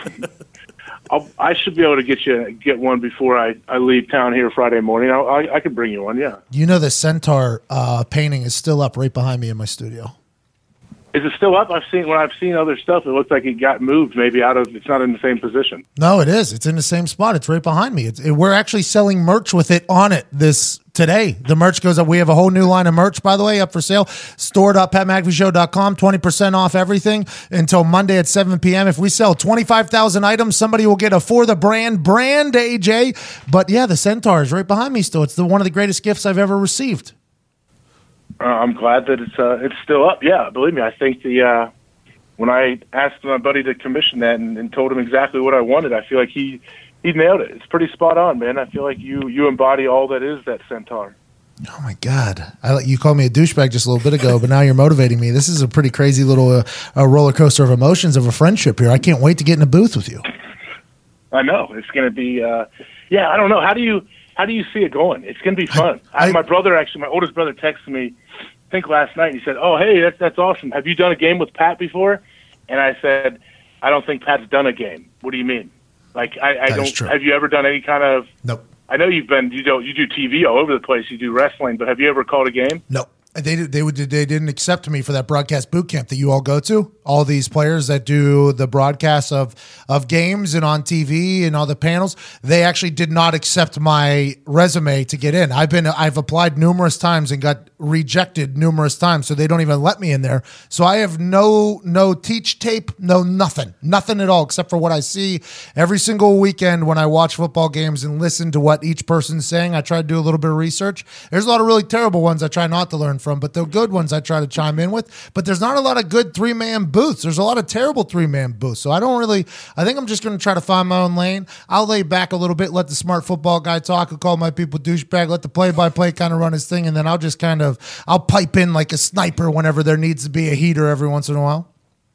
I'll, I should be able to get you get one before I, I leave town here Friday morning. I, I, I could bring you one, yeah. You know the Centaur uh, painting is still up right behind me in my studio. Is it still up? I've seen when I've seen other stuff. It looks like it got moved, maybe out of. It's not in the same position. No, it is. It's in the same spot. It's right behind me. It's, it, we're actually selling merch with it on it this today. The merch goes up. We have a whole new line of merch, by the way, up for sale. store dot pat mcafee show dot com. twenty percent off everything until Monday at seven p.m. If we sell twenty-five thousand items, somebody will get a For the Brand brand, A J. But yeah, the Centaur is right behind me still. It's the one of the greatest gifts I've ever received. Uh, I'm glad that it's uh, it's still up. Yeah, believe me, I think the uh, when I asked my buddy to commission that and, and told him exactly what I wanted, I feel like he he nailed it. It's pretty spot on, man. I feel like you you embody all that is that Centaur. Oh my God! I let you called me a douchebag just a little bit ago, but now you're motivating me. This is a pretty crazy little uh, uh, roller coaster of emotions of a friendship here. I can't wait to get in a booth with you. I know it's going to be. Uh, yeah, I don't know. How do you how do you see it going? It's going to be fun. I, I- my brother actually, my oldest brother, texted me. I think last night, he said, "Oh, hey, that's that's awesome. Have you done a game with Pat before?" And I said, "I don't think Pat's done a game." What do you mean? Like, I, I That is don't. true. Have you ever done any kind of? Nope. I know you've been. You don't. You do T V all over the place. You do wrestling, but have you ever called a game? Nope. They they would they didn't accept me for that broadcast boot camp that you all go to. All these players that do the broadcasts of of games and on T V and all the panels, they actually did not accept my resume to get in. I've been I've applied numerous times and got rejected numerous times, so they don't even let me in there. So I have no no teach tape, no nothing, nothing at all except for what I see every single weekend when I watch football games and listen to what each person's saying. I try to do a little bit of research. There's a lot of really terrible ones I try not to learn from, but the good ones I try to chime in with. But there's not a lot of good three man booths. There's a lot of terrible three man booths. So I don't really. I think I'm just going to try to find my own lane. I'll lay back a little bit, let the smart football guy talk, who call my people douchebag, let the play by play kind of run his thing, and then I'll just kind of I'll pipe in like a sniper whenever there needs to be a heater every once in a while.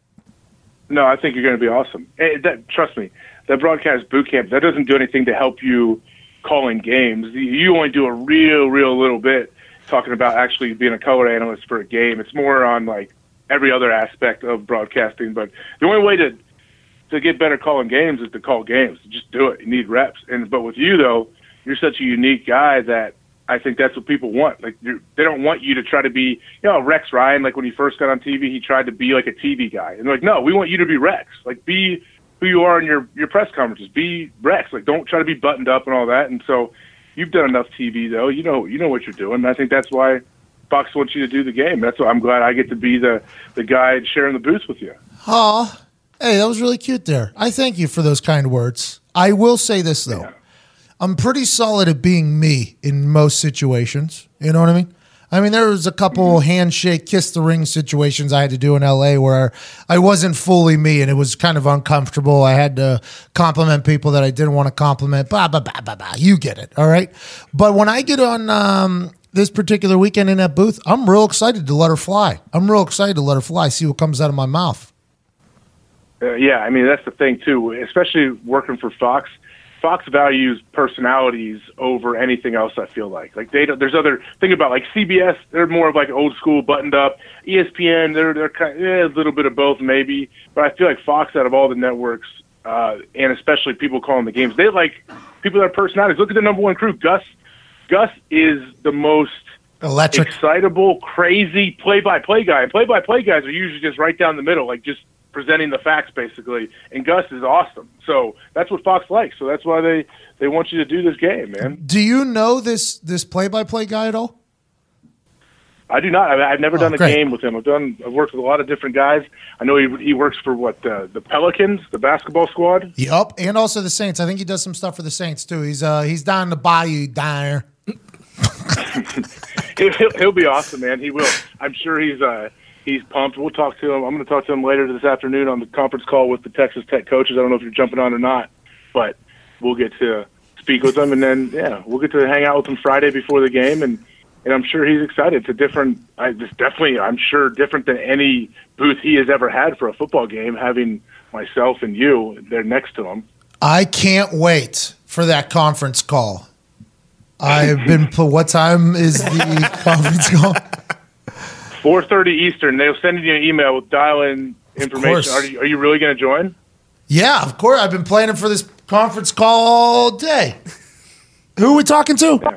No, I think you're going to be awesome. Hey, that, trust me, that broadcast boot camp, that doesn't do anything to help you calling games. You only do a real, real little bit talking about actually being a color analyst for a game. It's more on like every other aspect of broadcasting. But the only way to to get better calling games is to call games. Just do it. You need reps. And but with you though, you're such a unique guy that I think that's what people want. Like you're, they don't want you to try to be, you know, Rex Ryan. Like when he first got on T V, he tried to be like a T V guy, and they're like, no, we want you to be Rex. Like be who you are in your your press conferences. Be Rex. Like don't try to be buttoned up and all that. And so you've done enough T V though. You know you know what you're doing. And I think that's why Fox wants you to do the game. That's why I'm glad I get to be the the guy sharing the booth with you. Oh, hey, that was really cute there. I thank you for those kind words. I will say this though. Yeah. I'm pretty solid at being me in most situations. You know what I mean? I mean, there was a couple handshake, kiss the ring situations I had to do in L A where I wasn't fully me and it was kind of uncomfortable. I had to compliment people that I didn't want to compliment. Blah, blah, blah, blah, blah. You get it. All right. But when I get on um, this particular weekend in that booth, I'm real excited to let her fly. I'm real excited to let her fly, see what comes out of my mouth. Uh, yeah, I mean, that's the thing, too, especially working for Fox. Fox values personalities over anything else, I feel like. Like they don't, there's other, think about like C B S, they're more of like old school, buttoned up. E S P N, they're, they're kind of, yeah, a little bit of both maybe. But I feel like Fox, out of all the networks, uh, and especially people calling the games, they like people that are personalities. Look at the number one crew. Gus Gus is the most Electric. excitable, crazy play-by-play guy. And play-by-play guys are usually just right down the middle, like just presenting the facts, basically. And Gus is awesome. So that's what Fox likes. So that's why they, they want you to do this game, man. Do you know this this play-by-play guy at all? I do not. I mean, I've never Oh, done a great. game with him. I've done. I've worked with a lot of different guys. I know he he works for what uh, the Pelicans, the basketball squad. Yup, and also the Saints. I think he does some stuff for the Saints too. He's uh he's down in the bayou down there. He'll, he'll, he'll be awesome, man. He will. I'm sure he's uh, he's pumped. We'll talk to him. I'm going to talk to him later this afternoon on the conference call with the Texas Tech coaches. I don't know if you're jumping on or not, but we'll get to speak with him, and then yeah, we'll get to hang out with him Friday before the game, and and I'm sure he's excited. It's a different. I, it's definitely, I'm sure, different than any booth he has ever had for a football game. Having myself and you there next to him. I can't wait for that conference call. I've been. What time is the conference call? four thirty Eastern. They'll send you an email with dial-in information. course. Are you, are you really going to join? Yeah, of course. I've been planning for this conference call all day. Who are we talking to? Yeah.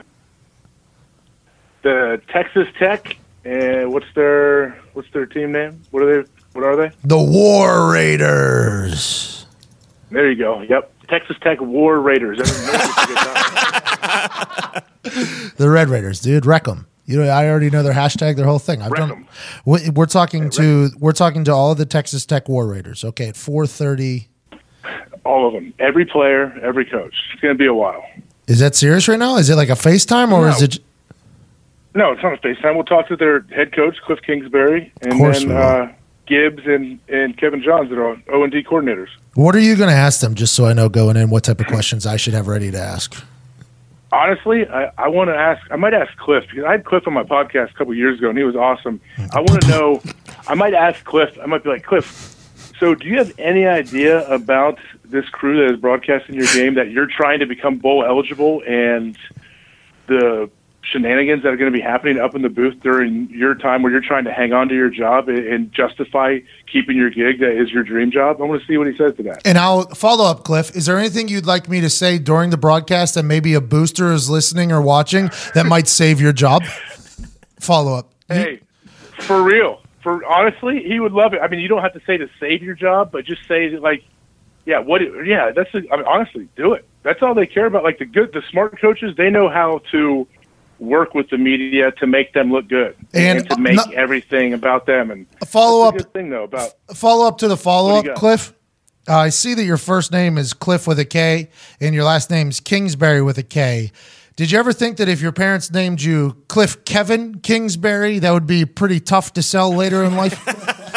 The Texas Tech. And what's their what's their team name? What are they? What are they? The War Raiders. There you go. Yep. Texas Tech War Raiders. Everyone knows what you get that. The Red Raiders, dude. Wreck 'em. You know, I already know their hashtag, their whole thing. I've Wreck done. 'em. we- We're talking to we're talking to all of the Texas Tech War Raiders. Okay, at four thirty. All of them. Every player, every coach. It's going to be a while. Is that serious right now? Is it like a FaceTime or No. is it? No, it's not a FaceTime. We'll talk to their head coach, Cliff Kingsbury, and course then we will. uh, Gibbs and, and Kevin Johns that are O and D coordinators. What are you going to ask them, just so I know going in what type of questions I should have ready to ask? Honestly, I, I want to ask, I might ask Cliff, because I had Cliff on my podcast a couple of years ago, and he was awesome. I want to know, I might ask Cliff, I might be like, Cliff, so do you have any idea about this crew that is broadcasting your game, that you're trying to become bowl eligible, and the shenanigans that are going to be happening up in the booth during your time where you're trying to hang on to your job and, and justify keeping your gig that is your dream job? I want to see what he says to that. And I'll follow up, Cliff. Is there anything you'd like me to say during the broadcast that maybe a booster is listening or watching that might save your job? Follow up. Hey, for real. For honestly, he would love it. I mean, you don't have to say to save your job, but just say that, like, yeah, what? it- Yeah, that's. A, I mean, honestly, do it. That's all they care about. Like the good, the smart coaches, they know how to work with the media to make them look good And, and, to make no- everything about them. And Follow that's up. a good thing though about Follow up to the follow What up, do you got? Cliff. Uh, I see that your first name is Cliff with a K and your last name is Kingsbury with a K. Did you ever think that if your parents named you Cliff Kevin Kingsbury, that would be pretty tough to sell later in life?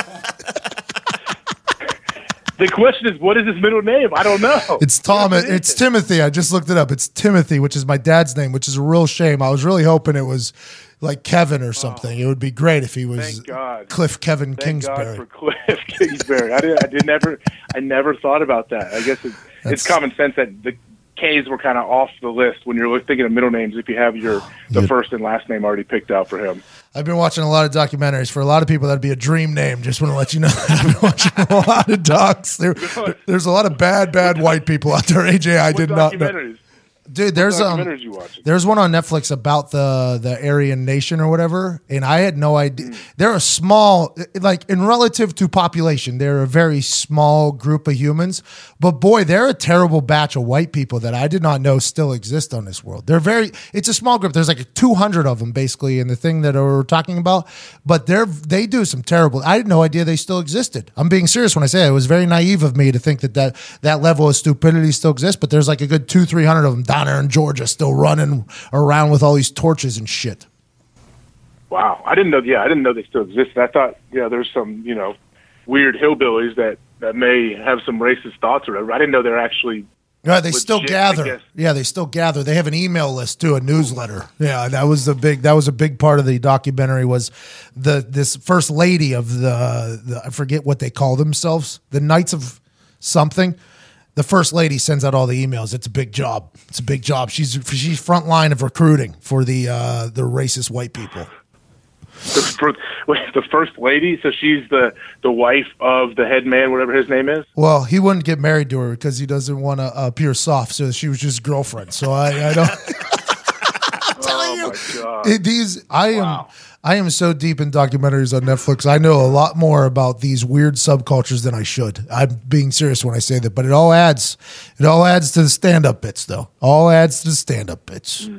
the question is, what is his middle name? I don't know. It's Tom. It's Timothy. I just looked it up. It's Timothy, which is my dad's name, which is a real shame. I was really hoping it was like Kevin or something. It would be great if he was Thank God. Cliff Kevin Thank Kingsbury. God for Cliff Kingsbury. I did. I did never. I never thought about that. I guess it, That's- it's common sense that the K's were kind of off the list when you're thinking of middle names. If you have your the Yeah. first and last name already picked out for him. I've been watching a lot of documentaries. For a lot of people, that'd be a dream name. Just want to let you know that I've been watching a lot of docs. There, there's a lot of bad, bad white people out there. A J, I What did not know. documentaries? Dude, there's um, documentaries you watching? there's one on Netflix about the the Aryan Nation or whatever, and I had no idea. They're a small, like in relative to population, they're a very small group of humans. But boy, they're a terrible batch of white people that I did not know still exist on this world. They're very, it's a small group. There's like two hundred of them basically in the thing that we're talking about. But they're they do some terrible. I had no idea they still existed. I'm being serious when I say it. It was very naive of me to think that that, that level of stupidity still exists. But there's like a good two, three hundred of them down there in Georgia still running around with all these torches and shit. Wow, I didn't know. Yeah, I didn't know they still existed. I thought, yeah, there's some, you know, weird hillbillies that that may have some racist thoughts or whatever. I didn't know they're actually. Yeah, they still Legit, I gather. guess. Yeah, they still gather. They have an email list too, a newsletter. Yeah, that was the big. That was a big part of the documentary. Was the this first lady of the, the I forget what they call themselves, the Knights of something. The first lady sends out all the emails. It's a big job. It's a big job. She's she's front line of recruiting for the uh, the racist white people. The, for, wait, the first lady, so she's the, the wife of the head man, whatever his name is. Well, he wouldn't get married to her because he doesn't want to uh, appear soft. So she was just girlfriend. So I, I don't. I'm telling you, you? God. It- these I am Wow. I am so deep in documentaries on Netflix. I know a lot more about these weird subcultures than I should. I'm being serious when I say that, but it all adds it all adds to the stand-up bits though. All adds to the stand-up bits.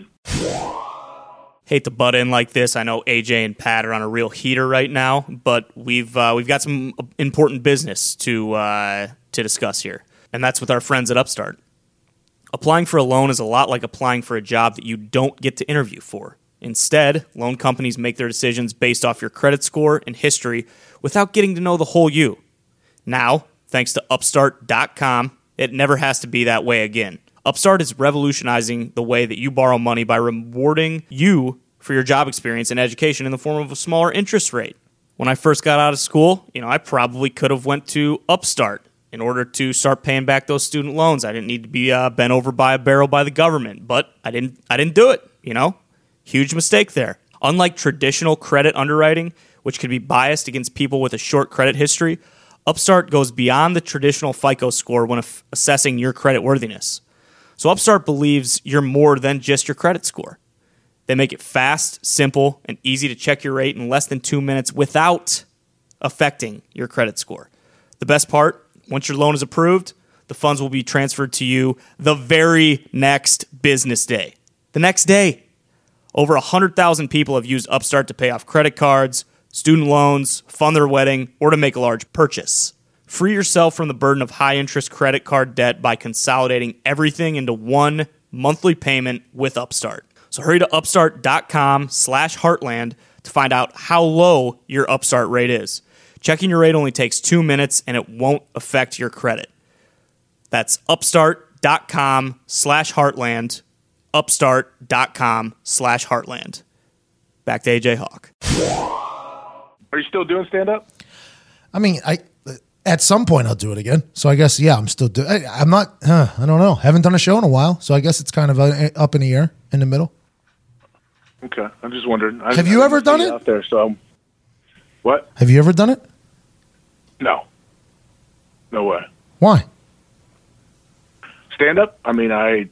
Hate to butt in like this. I know A J and Pat are on a real heater right now, but we've uh, we've got some important business to uh, to discuss here, and that's with our friends at Upstart. Applying for a loan is a lot like applying for a job that you don't get to interview for. Instead, loan companies make their decisions based off your credit score and history without getting to know the whole you. Now, thanks to Upstart dot com, it never has to be that way again. Upstart is revolutionizing the way that you borrow money by rewarding you for your job experience and education in the form of a smaller interest rate. When I first got out of school, you know, I probably could have went to Upstart in order to start paying back those student loans. I didn't need to be uh, bent over by a barrel by the government, but I didn't I didn't do it, you know? Huge mistake there. Unlike traditional credit underwriting, which can be biased against people with a short credit history, Upstart goes beyond the traditional FICO score when aff- assessing your credit worthiness. So Upstart believes you're more than just your credit score. They make it fast, simple, and easy to check your rate in less than two minutes without affecting your credit score. The best part, once your loan is approved, the funds will be transferred to you the very next business day. The next day. Over one hundred thousand people have used Upstart to pay off credit cards, student loans, fund their wedding, or to make a large purchase. Free yourself from the burden of high-interest credit card debt by consolidating everything into one monthly payment with Upstart. So hurry to Upstart dot com slash Heartland to find out how low your Upstart rate is. Checking your rate only takes two minutes, and it won't affect your credit. That's Upstart dot com slash Heartland, Upstart dot com slash Heartland. Back to A J Hawk. Are you still doing stand-up? I mean, I at some point I'll do it again. So I guess yeah, I'm still doing. I'm not. Huh, I don't know. Haven't done a show in a while, so I guess it's kind of uh, up in the air, in the middle. Okay, I'm just wondering. I, Have you I ever didn't see done it? out there? So, what? Have you ever done it? No, no way. Why? Stand-up? I mean, I,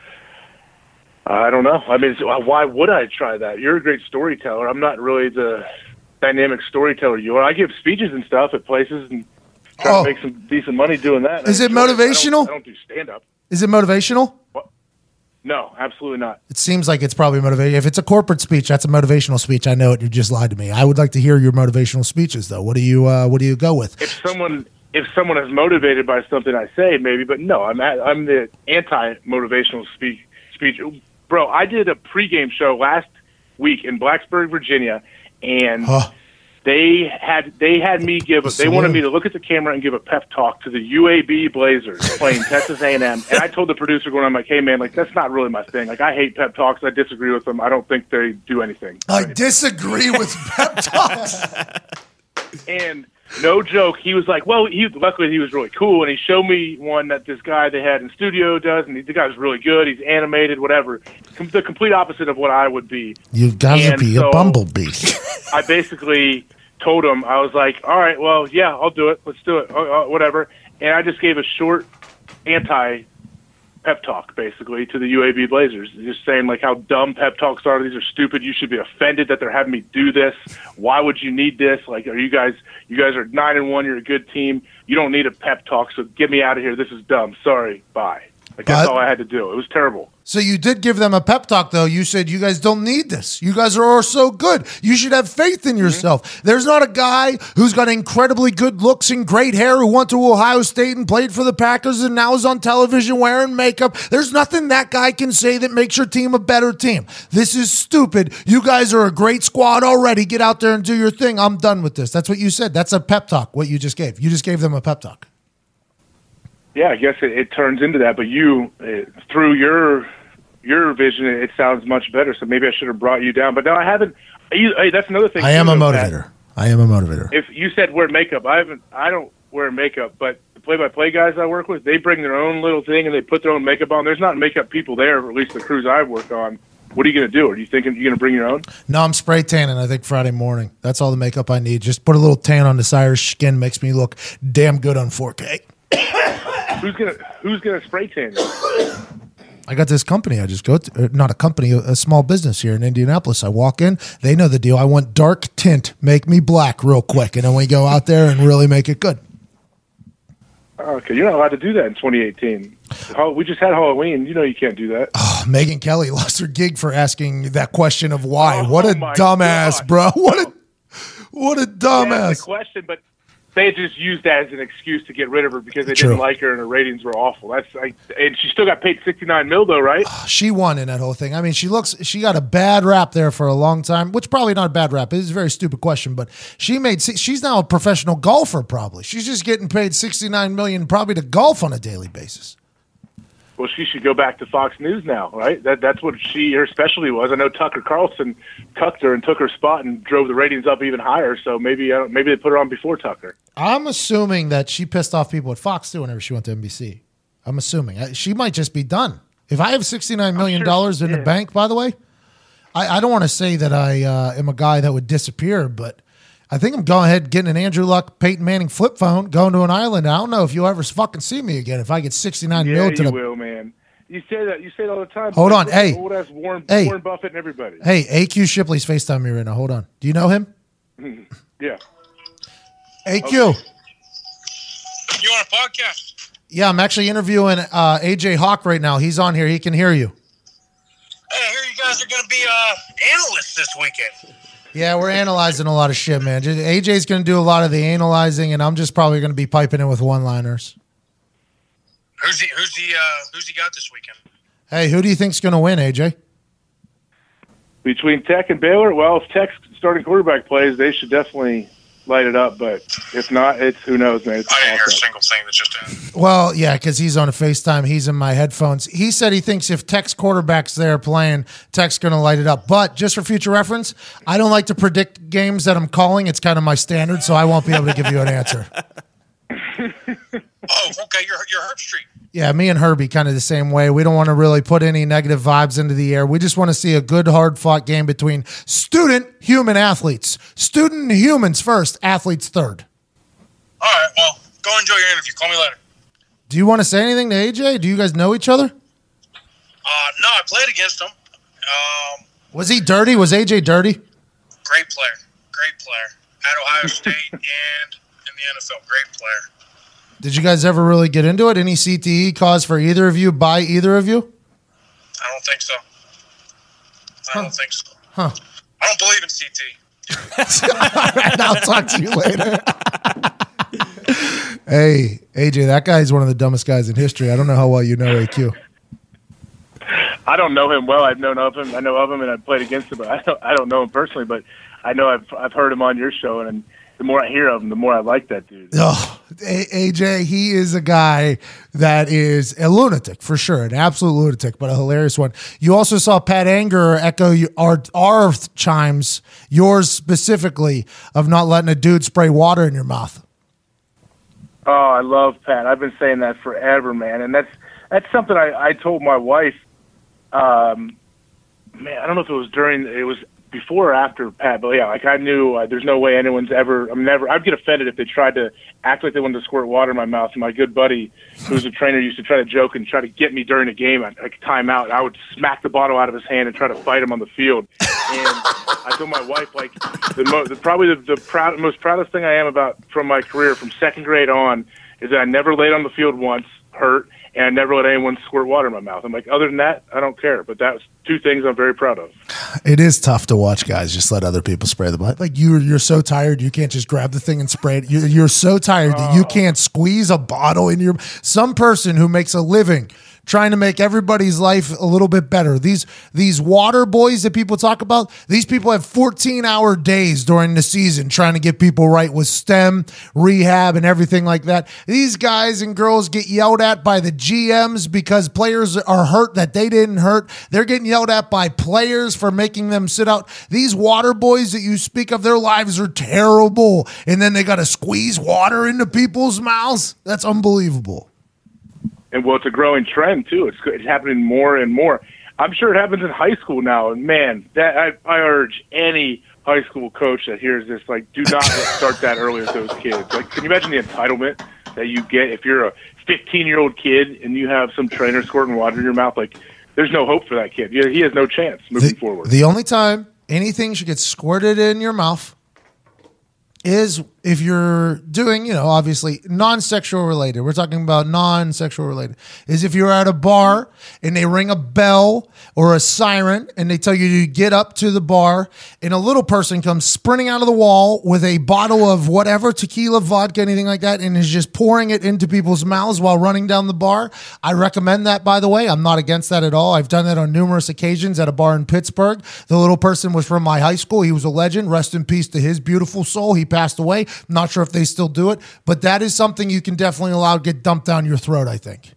I don't know. I mean, so why would I try that? You're a great storyteller. I'm not really the dynamic storyteller you are. I give speeches and stuff at places and try Oh. to make some decent money doing that. Is it I enjoy motivational? I don't, I don't do stand-up. Is it motivational? No, absolutely not. It seems like it's probably motivating. If it's a corporate speech, that's a motivational speech. I know it. You just lied to me. I would like to hear your motivational speeches, though. What do you uh, What do you go with? If someone if someone is motivated by something I say, maybe, but no, I'm at, I'm the anti-motivational speech. Speech, bro. I did a pregame show last week in Blacksburg, Virginia, and Huh. they had they had me give. A, they wanted me to look at the camera and give a pep talk to the U A B Blazers playing Texas A and M. And I told the producer going on, like, hey man, like that's not really my thing. Like I hate pep talks. I disagree with them. I don't think they do anything. I disagree with pep talks. And no joke, he was like, well, he luckily he was really cool, and he showed me one that this guy they had in studio does, and he, the guy's really good. He's animated, whatever. Com- the complete opposite of what I would be. You've got to And be so- a bumblebee. I basically told him, I was like, all right, well, yeah, I'll do it. Let's do it, uh, uh, whatever. And I just gave a short anti pep talk, basically, to the U A B Blazers, just saying like how dumb pep talks are. These are stupid. You should be offended that they're having me do this. Why would you need this? Like, are you guys? You guys are nine and one. You're a good team. You don't need a pep talk. So get me out of here. This is dumb. Sorry. Bye. Like that's But- all I had to do. It was terrible. So you did give them a pep talk, though. You said you guys don't need this. You guys are all so good. You should have faith in yourself. Mm-hmm. There's not a guy who's got incredibly good looks and great hair who went to Ohio State and played for the Packers and now is on television wearing makeup. There's nothing that guy can say that makes your team a better team. This is stupid. You guys are a great squad already. Get out there and do your thing. I'm done with this. That's what you said. That's a pep talk, what you just gave. You just gave them a pep talk. Yeah, I guess it, it turns into that. But you, uh, through your your vision, it sounds much better. So maybe I should have brought you down. But no, I haven't. You, hey, that's another thing. I am too, a though, Pat. motivator. I am a motivator. If you said wear makeup, I haven't. I don't wear makeup, but the play-by-play guys I work with, they bring their own little thing and they put their own makeup on. There's not makeup people there, or at least the crews I work on. What are you going to do? Are you thinking you're going to bring your own? No, I'm spray tanning, I think, Friday morning. That's all the makeup I need. Just put a little tan on this Irish skin. Makes me look damn good on four K. Who's gonna Who's gonna spray tan you? I got this company I just go to, not a company, a, a small business here in Indianapolis. I walk in, they know the deal. I want dark tint, make me black real quick, and then we go out there and really make it good. Okay, you're not allowed to do that in twenty eighteen. We just had Halloween. You know you can't do that. Oh, Megan Kelly lost her gig for asking that question of why. Oh, what a my dumbass, God. bro. What a what a That's dumbass. the question, but they just used that as an excuse to get rid of her because they True. didn't like her and her ratings were awful. That's like, and she still got paid sixty-nine mil though, right? She won in that whole thing. I mean, she looks, she got a bad rap there for a long time, which probably not a bad rap. It is a very stupid question, but she made, she's now a professional golfer probably. She's just getting paid sixty-nine million dollars probably to golf on a daily basis. Well, she should go back to Fox News now, right? That that's what she her specialty was. I know Tucker Carlson cucked her and took her spot and drove the ratings up even higher. So maybe uh, maybe they put her on before Tucker. I'm assuming that she pissed off people at Fox too whenever she went to N B C. I'm assuming Uh, she might just be done. If I have sixty-nine million dollars in the bank, by the way, I, I don't want to say that I uh, am a guy that would disappear, but I think I'm going ahead getting an Andrew Luck, Peyton Manning flip phone, going to an island. I don't know if you'll ever fucking see me again if I get sixty-nine Yeah, mil to you the. will, man. You say that. You say it all the time. Hold on, Like, hey. old ass Warren, Hey. Warren Buffett and everybody. Hey, A Q Shipley's FaceTime me right now. Hold on. Do you know him? Yeah. A Q. You on a podcast? Yeah, I'm actually interviewing uh, A J Hawk right now. He's on here. He can hear you. Hey, I hear you guys are going to be uh, analysts this weekend. Yeah, we're analyzing a lot of shit, man. Just, A J's going to do a lot of the analyzing, and I'm just probably going to be piping in with one-liners. Who's he? Who's he? Uh, who's he got this weekend? Hey, who do you think's going to win, A J? Between Tech and Baylor, well, if Tech's starting quarterback plays, they should definitely light it up. But if not, it's who knows, man. It's I didn't hear a awesome. single thing that just happened. Well, yeah, because he's on a FaceTime. He's in my headphones. He said he thinks if Tech's quarterback's there playing, Tech's going to light it up. But just for future reference, I don't like to predict games that I'm calling. It's kind of my standard, so I won't be able to give you an answer. Oh, okay. You're you're Herb Street. Yeah, me and Herbie kind of the same way. We don't want to really put any negative vibes into the air. We just want to see a good, hard-fought game between student human athletes. Student humans first, athletes third. All right. Well, go enjoy your interview. Call me later. Do you want to say anything to A J? Do you guys know each other? Uh, no, I played against him. Um, Was he dirty? Was A J dirty? great player. Great player. At Ohio State and in the N F L. Great player. Did you guys ever really get into it? Any C T E cause for either of you by either of you? I don't think so. I Huh. don't think so. Huh. I don't believe in C T. All right, I'll talk to you later. Hey, A J, that guy's one of the dumbest guys in history. I don't know how well you know A Q. I don't know him well. I've known of him. I know of him, and I've played against him. But I don't. I don't know him personally. But I know I've I've heard him on your show, and the more I hear of him, the more I like that dude. Oh, A- AJ, he is a guy that is a lunatic for sure, an absolute lunatic, but a hilarious one. You also saw Pat Anger echo our our chimes, yours specifically, of not letting a dude spray water in your mouth. Oh, I love Pat. I've been saying that forever, man. And that's that's something I, I told my wife. Um, man, I don't know if it was during, it was before or after Pat, but yeah, like I knew uh, there's no way anyone's ever, I'm never, I'd get offended if they tried to act like they wanted to squirt water in my mouth. And my good buddy, who's a trainer, used to try to joke and try to get me during a game, I'd, like time out. I would smack the bottle out of his hand and try to fight him on the field. And I told my wife, like, the, mo- the probably the, the proud, most proudest thing I am about from my career from second grade on is that I never laid on the field once hurt, and I never let anyone squirt water in my mouth. I'm like, other than that, I don't care. But that's two things I'm very proud of. It is tough to watch guys just let other people spray the bottle. Like you, you're so tired, you can't just grab the thing and spray it. You're, you're so tired that you can't squeeze a bottle in your. Some person who makes a living trying to make everybody's life a little bit better. These these water boys that people talk about, these people have fourteen hour days during the season trying to get people right with STEM, rehab, and everything like that. These guys and girls get yelled at by the G Ms because players are hurt that they didn't hurt. They're getting yelled at by players for making them sit out. These water boys that you speak of, their lives are terrible. And then they got to squeeze water into people's mouths. That's unbelievable. And well, it's a growing trend too. It's it's happening more and more. I'm sure it happens in high school now. And man, that I, I urge any high school coach that hears this, like, do not start that early with those kids. Like, can you imagine the entitlement that you get if you're a fifteen year old kid and you have some trainer squirting water in your mouth? Like, there's no hope for that kid. He he has no chance moving the, forward. The only time anything should get squirted in your mouth is if you're doing, you know, obviously non-sexual related. We're talking about non-sexual related. Is if you're at a bar and they ring a bell or a siren and they tell you to get up to the bar and a little person comes sprinting out of the wall with a bottle of whatever, tequila, vodka, anything like that, and is just pouring it into people's mouths while running down the bar. I recommend that, by the way. I'm not against that at all. I've done that on numerous occasions at a bar in Pittsburgh. The little person was from my high school. He was a legend. Rest in peace to his beautiful soul. He passed away. Not sure if they still do it, but that is something you can definitely allow to get dumped down your throat, I think.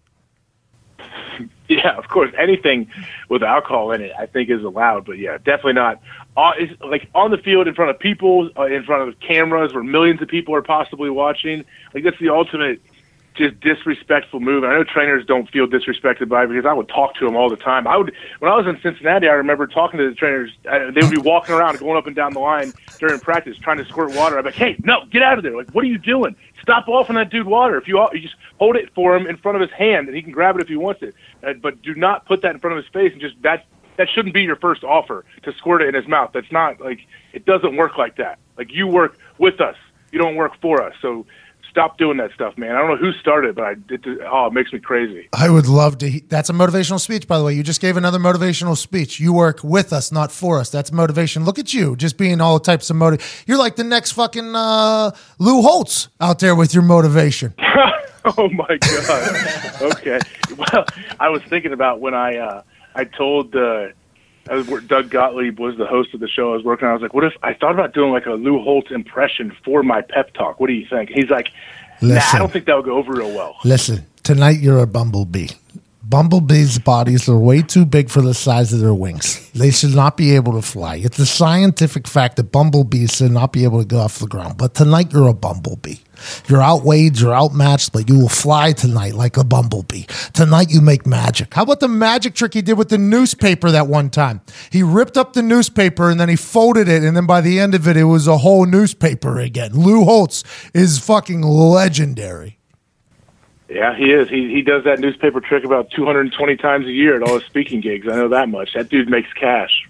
Yeah, of course. Anything with alcohol in it, I think, is allowed. But yeah, definitely not. Uh, it's like on the field, in front of people, uh, in front of cameras, where millions of people are possibly watching. Like that's the ultimate, just disrespectful move. And I know trainers don't feel disrespected by it because I would talk to them all the time. I would when I was in Cincinnati. I remember talking to the trainers. Uh, they would be walking around, going up and down the line during practice, trying to squirt water. I'm like, hey, no, get out of there! Like, what are you doing? Stop offering that dude water. If you, you just hold it for him in front of his hand, and he can grab it if he wants it. Uh, but do not put that in front of his face. And just that that shouldn't be your first offer to squirt it in his mouth. That's not like it doesn't work like that. Like you work with us, you don't work for us. So. Stop doing that stuff, man. I don't know who started, but I it, oh, it makes me crazy. I would love to. He- That's a motivational speech, by the way. You just gave another motivational speech. You work with us, not for us. That's motivation. Look at you, just being all types of motive. You're like the next fucking uh, Lou Holtz out there with your motivation. Oh my god. Okay. Well, I was thinking about when I uh, I told. Uh, I was, Doug Gottlieb was the host of the show I was working on. I was like, what if I thought about doing like a Lou Holtz impression for my pep talk? What do you think? He's like, nah, Listen. I don't think that would go over real well. Listen, tonight you're a bumblebee. Bumblebees' bodies are way too big for the size of their wings. They should not be able to fly. It's a scientific fact that bumblebees should not be able to go off the ground. But tonight you're a bumblebee. You're outweighed, you're outmatched, but you will fly tonight like a bumblebee. Tonight you make magic. How about the magic trick he did with the newspaper that one time? He ripped up the newspaper and then he folded it, and then by the end of it, it was a whole newspaper again. Lou Holtz is fucking legendary. Yeah, he is. He he does that newspaper trick about two hundred twenty times a year at all his speaking gigs. I know that much. That dude makes cash.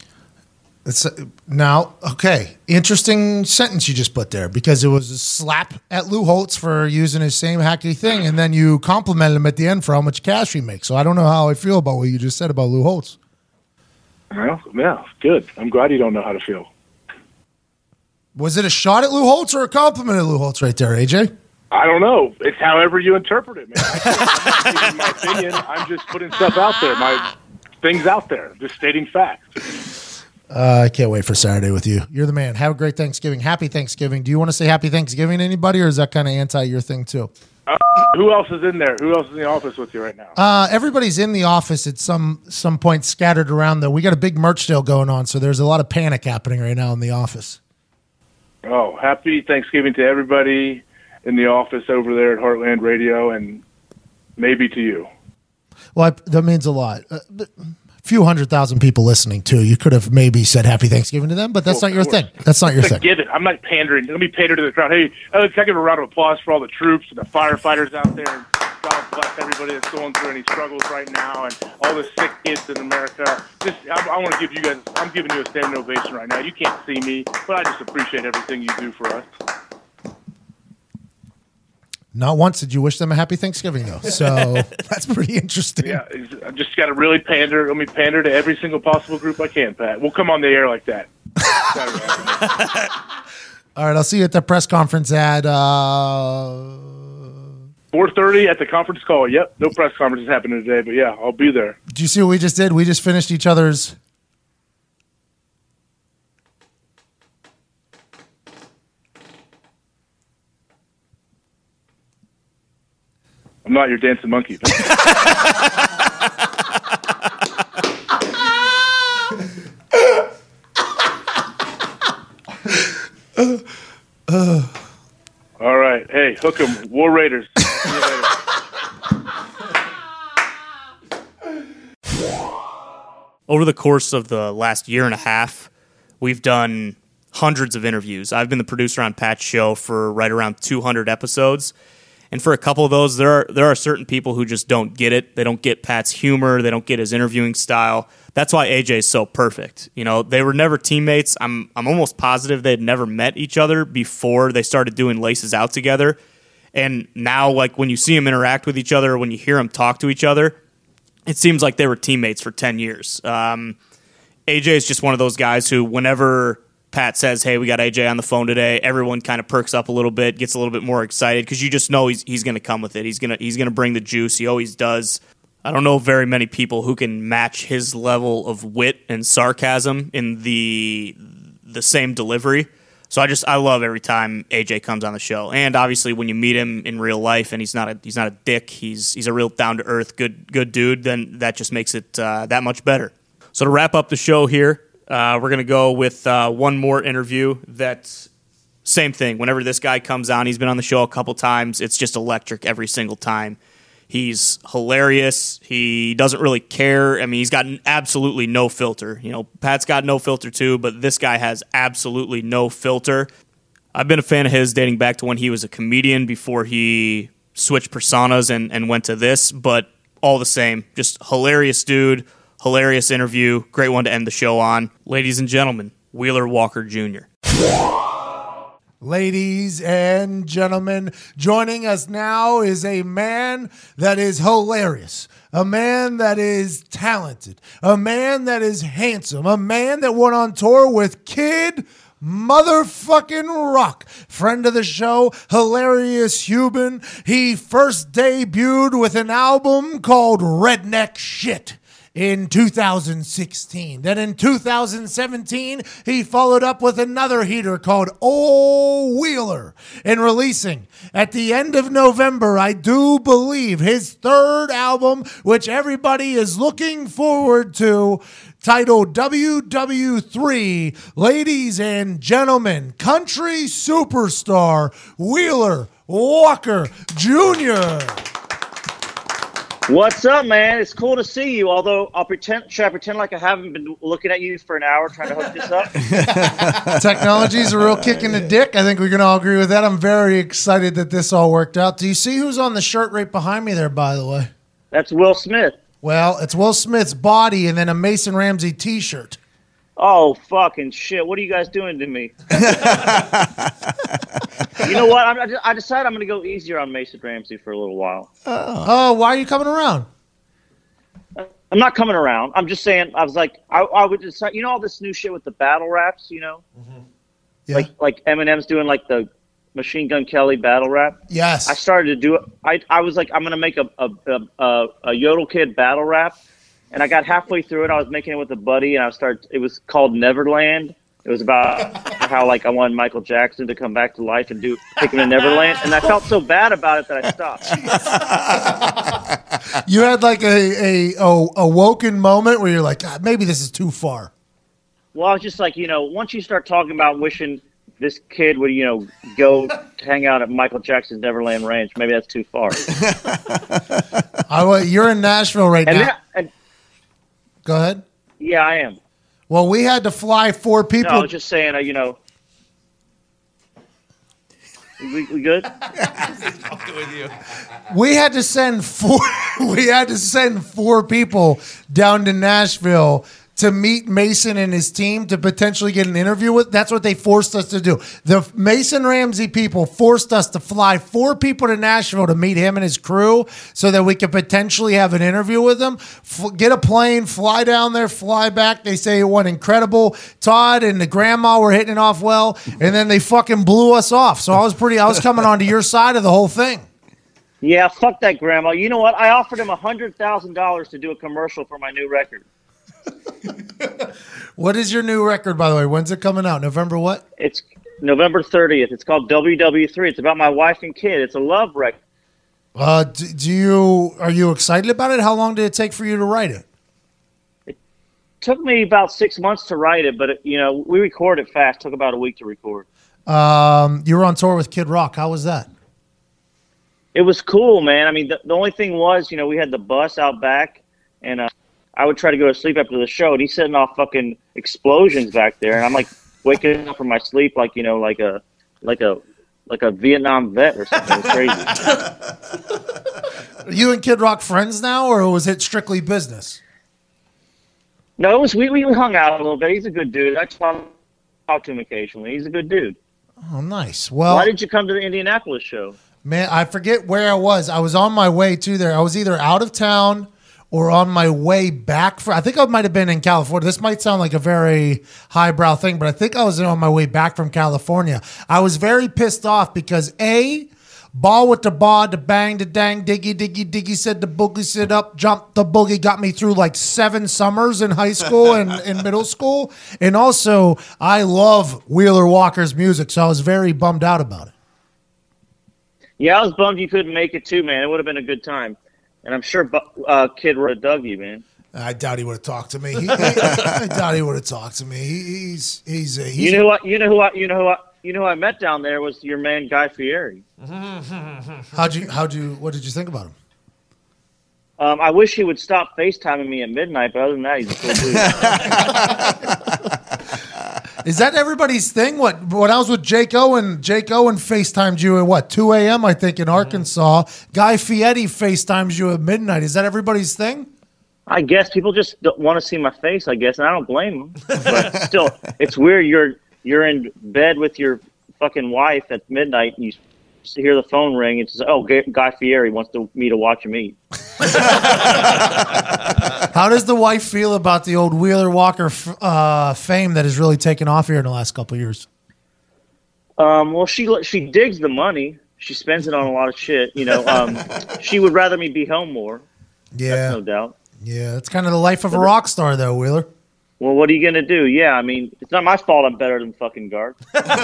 It's uh, now, okay, interesting sentence you just put there, because it was a slap at Lou Holtz for using his same hacky thing, and then you complimented him at the end for how much cash he makes. So I don't know how I feel about what you just said about Lou Holtz. Well, yeah, good. I'm glad you don't know how to feel. Was it a shot at Lou Holtz or a compliment at Lou Holtz right there, A J? I don't know. It's however you interpret it, man. I'm not giving my opinion. I'm just putting stuff out there. My things out there. Just stating facts. Uh, I can't wait for Saturday with you. You're the man. Have a great Thanksgiving. Happy Thanksgiving. Do you want to say Happy Thanksgiving to anybody, or is that kind of anti your thing too? Uh, who else is in there? Who else is in the office with you right now? Uh, everybody's in the office at some some point, scattered around. Though we got a big merch sale going on, so there's a lot of panic happening right now in the office. Oh, happy Thanksgiving to everybody in the office over there at Heartland Radio, and maybe to you. Well, I, that means a lot. Uh, a few hundred thousand people listening too. You could have maybe said Happy Thanksgiving to them, but that's Well, not your of course. thing. That's not your It's a thing. given. I'm not pandering. Let me pander to the crowd. Hey, uh, can I give a round of applause for all the troops and the firefighters out there? And God bless everybody that's going through any struggles right now, and all the sick kids in America. Just, I, I want to give you guys. I'm giving you a standing ovation right now. You can't see me, but I just appreciate everything you do for us. Not once did you wish them a Happy Thanksgiving, though. So that's pretty interesting. Yeah, I just got to really pander. Let me pander to every single possible group I can, Pat. We'll come on the air like that. All right, I'll see you at the press conference at uh... four thirty at the conference call. Yep, no press conference is happening today, but yeah, I'll be there. Do you see what we just did? We just finished each other's. I'm not your dancing monkey. uh, uh. All right. Hey, hook 'em. War Raiders. See you later. Over the course of the last year and a half, we've done hundreds of interviews. I've been the producer on Pat's show for right around two hundred episodes. And for a couple of those, there are there are certain people who just don't get it. They don't get Pat's humor. They don't get his interviewing style. That's why A J is so perfect. You know, they were never teammates. I'm I'm almost positive they'd never met each other before they started doing Laces Out together. And now, like, when you see them interact with each other, or when you hear them talk to each other, it seems like they were teammates for ten years. Um, A J is just one of those guys who, whenever Pat says, hey, we got A J on the phone today, everyone kind of perks up a little bit, gets a little bit more excited, because you just know he's he's going to come with it. He's going to he's going to bring the juice. He always does. I don't know very many people who can match his level of wit and sarcasm in the the same delivery. So I just I love every time A J comes on the show, and obviously when you meet him in real life, and he's not a he's not a dick, he's he's a real down to earth good good dude. Then that just makes it uh, that much better. So to wrap up the show here, uh, we're gonna go with uh, one more interview. That's same thing. Whenever this guy comes on, he's been on the show a couple times. It's just electric every single time. He's hilarious. He doesn't really care. I mean, he's got absolutely no filter. You know, Pat's got no filter too, but this guy has absolutely no filter. I've been a fan of his dating back to when he was a comedian before he switched personas and, and went to this, but all the same, just hilarious dude, hilarious interview, great one to end the show on. Ladies and gentlemen, Wheeler Walker Junior Ladies and gentlemen, joining us now is a man that is hilarious, a man that is talented, a man that is handsome, a man that went on tour with Kid Motherfucking Rock. Friend of the show, hilarious human. He first debuted with an album called Redneck Shit in two thousand sixteen. Then in two thousand seventeen, he followed up with another heater called Oh Wheeler, and releasing at the end of November, I do believe, his third album, which everybody is looking forward to, titled W W three. Ladies and gentlemen, country superstar Wheeler Walker Junior What's up, man? It's cool to see you. Although I'll pretend, should I pretend like I haven't been looking at you for an hour trying to hook this up? Technology is a real kick in the dick. I think we can all agree with that. I'm very excited that this all worked out. Do you see who's on the shirt right behind me there, by the way? That's Will Smith. Well, it's Will Smith's body and then a Mason Ramsey t-shirt. Oh, fucking shit. What are you guys doing to me? You know what? I'm, I decided I'm going to go easier on Mason Ramsey for a little while. Oh. oh, why are you coming around? I'm not coming around. I'm just saying, I was like, I, I would decide, you know, all this new shit with the battle raps, you know? Mm-hmm. Yeah. Like, like Eminem's doing like the Machine Gun Kelly battle rap. Yes. I started to do it. I, I was like, I'm going to make a, a, a, a Yodel Kid battle rap. And I got halfway through it. I was making it with a buddy, and I started. It was called Neverland. It was about how like I wanted Michael Jackson to come back to life and do take him to Neverland, and I felt so bad about it that I stopped. You had like a, a a awoken moment where you're like, God, maybe this is too far. Well, I was just like, you know, once you start talking about wishing this kid would, you know, go hang out at Michael Jackson's Neverland Ranch, maybe that's too far. I, you're in Nashville right and now. Then, and, Go ahead. Yeah, I am. Well, we had to fly four people. No, I was just saying, uh, you know. We, we good? with you. We had to send four. We had to send four people down to Nashville to meet Mason and his team to potentially get an interview with. That's what they forced us to do. The Mason Ramsey people forced us to fly four people to Nashville to meet him and his crew so that we could potentially have an interview with them. F- get a plane, fly down there, fly back. They say it went incredible. Todd and the grandma were hitting it off well, and then they fucking blew us off. So I was pretty, I was coming onto your side of the whole thing. Yeah, fuck that grandma. You know what? I offered him one hundred thousand dollars to do a commercial for my new record. What is your new record, by the way? When's it coming out? November what? It's November thirtieth. It's called W W three. It's about my wife and kid. It's a love record. Uh, do, do you are you excited about it? How long did it take for you to write it? It took me about six months to write it, but it, you know, we record it fast. It took about a week to record. Um, you were on tour with Kid Rock. How was that? It was cool, man. I mean, the, the only thing was, you know, we had the bus out back, and uh, I would try to go to sleep after the show, and he's setting off fucking explosions back there, and I'm like waking up from my sleep like, you know, like a like a like a Vietnam vet or something. It was crazy. Are you and Kid Rock friends now, or was it strictly business? No, it was we we hung out a little bit. He's a good dude. I talk, talk to him occasionally. He's a good dude. Oh, nice. Well, why did you come to the Indianapolis show? Man, I forget where I was. I was on my way to there. I was either out of town or on my way back. For, I think I might have been in California. This might sound like a very highbrow thing, but I think I was on my way back from California. I was very pissed off because A, ball with the ball, the bang, the dang, diggy, diggy, diggy, said the boogie, sit up, jump, the boogie got me through like seven summers in high school and in middle school. And also, I love Wheeler Walker's music, so I was very bummed out about it. Yeah, I was bummed you couldn't make it too, man. It would have been a good time. And I'm sure uh, Kid would have dug you, man. I doubt he would have talked to me. He, he, I doubt he would have talked to me. He, he's he's, he's you know what you know who I, you know who I, you know who I met down there was your man Guy Fieri. How'd you how'd you what did you think about him? Um, I wish he would stop FaceTiming me at midnight, but other than that, he's a cool dude. Is that everybody's thing? What when I was with Jake Owen, Jake Owen FaceTimed you at what, two a.m. I think in Arkansas. Mm-hmm. Guy Fieri FaceTimes you at midnight. Is that everybody's thing? I guess people just don't want to see my face, I guess, and I don't blame them. But still, it's weird you're you're in bed with your fucking wife at midnight and you hear the phone ring. It's oh, Guy Fieri wants to, me to watch him eat. How does the wife feel about the old Wheeler Walker uh, fame that has really taken off here in the last couple of years? Um, well, she she digs the money. She spends it on a lot of shit. You know, um, she would rather me be home more. Yeah, that's no doubt. Yeah, that's kind of the life of a rock star, though, Wheeler. Well, what are you gonna do? Yeah, I mean, it's not my fault. I'm better than fucking Garth.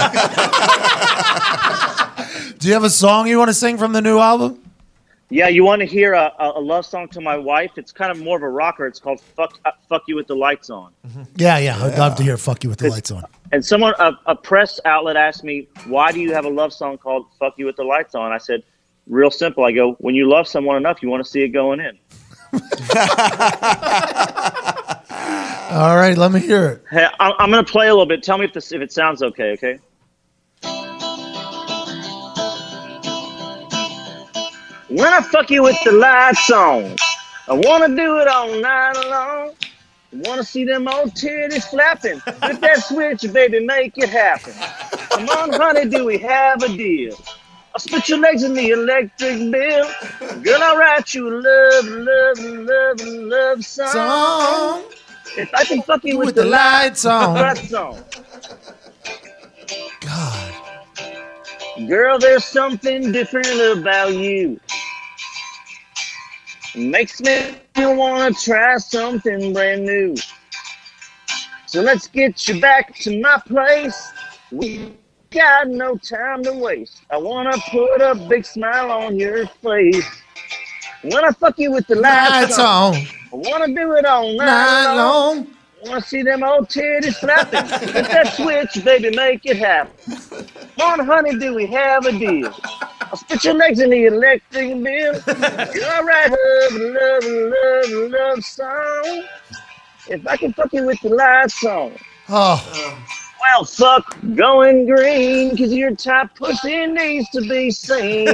Do you have a song you want to sing from the new album? Yeah, you want to hear a, a love song to my wife? It's kind of more of a rocker. It's called "Fuck uh, Fuck You with the Lights On." Mm-hmm. Yeah, yeah, I'd yeah. love to hear "Fuck You with the Lights On." And someone, a, a press outlet, asked me, "Why do you have a love song called Fuck You with the Lights On?" I said, "Real simple. I go, when you love someone enough, you want to see it going in." All right, let me hear it. Hey, I'm, I'm going to play a little bit. Tell me if this if it sounds okay. Okay. When I fuck you with the lights on, I want to do it all night long. I want to see them old titties flapping. With that switch, baby, make it happen. Come on, honey, do we have a deal? I'll split your legs in the electric bill. Girl, I'll write you a love, love, love, love song. song. If I can fuck you with, with the, the lights on. Lights on. God. Girl, there's something different about you. Makes me want to try something brand new. So let's get you back to my place. We got no time to waste. I want to put a big smile on your face. When I fuck you with the lights, lights on, on, I want to do it all night, night long. long. I want to see them old titties flapping. Hit that switch, baby, make it happen. Come on, honey, do we have a deal? I'll spit your legs in the electric bill. You're all right, love, love, love, love song. If I can fuck you with the lights on. Oh. Well, fuck going green, because your type pussy needs to be seen.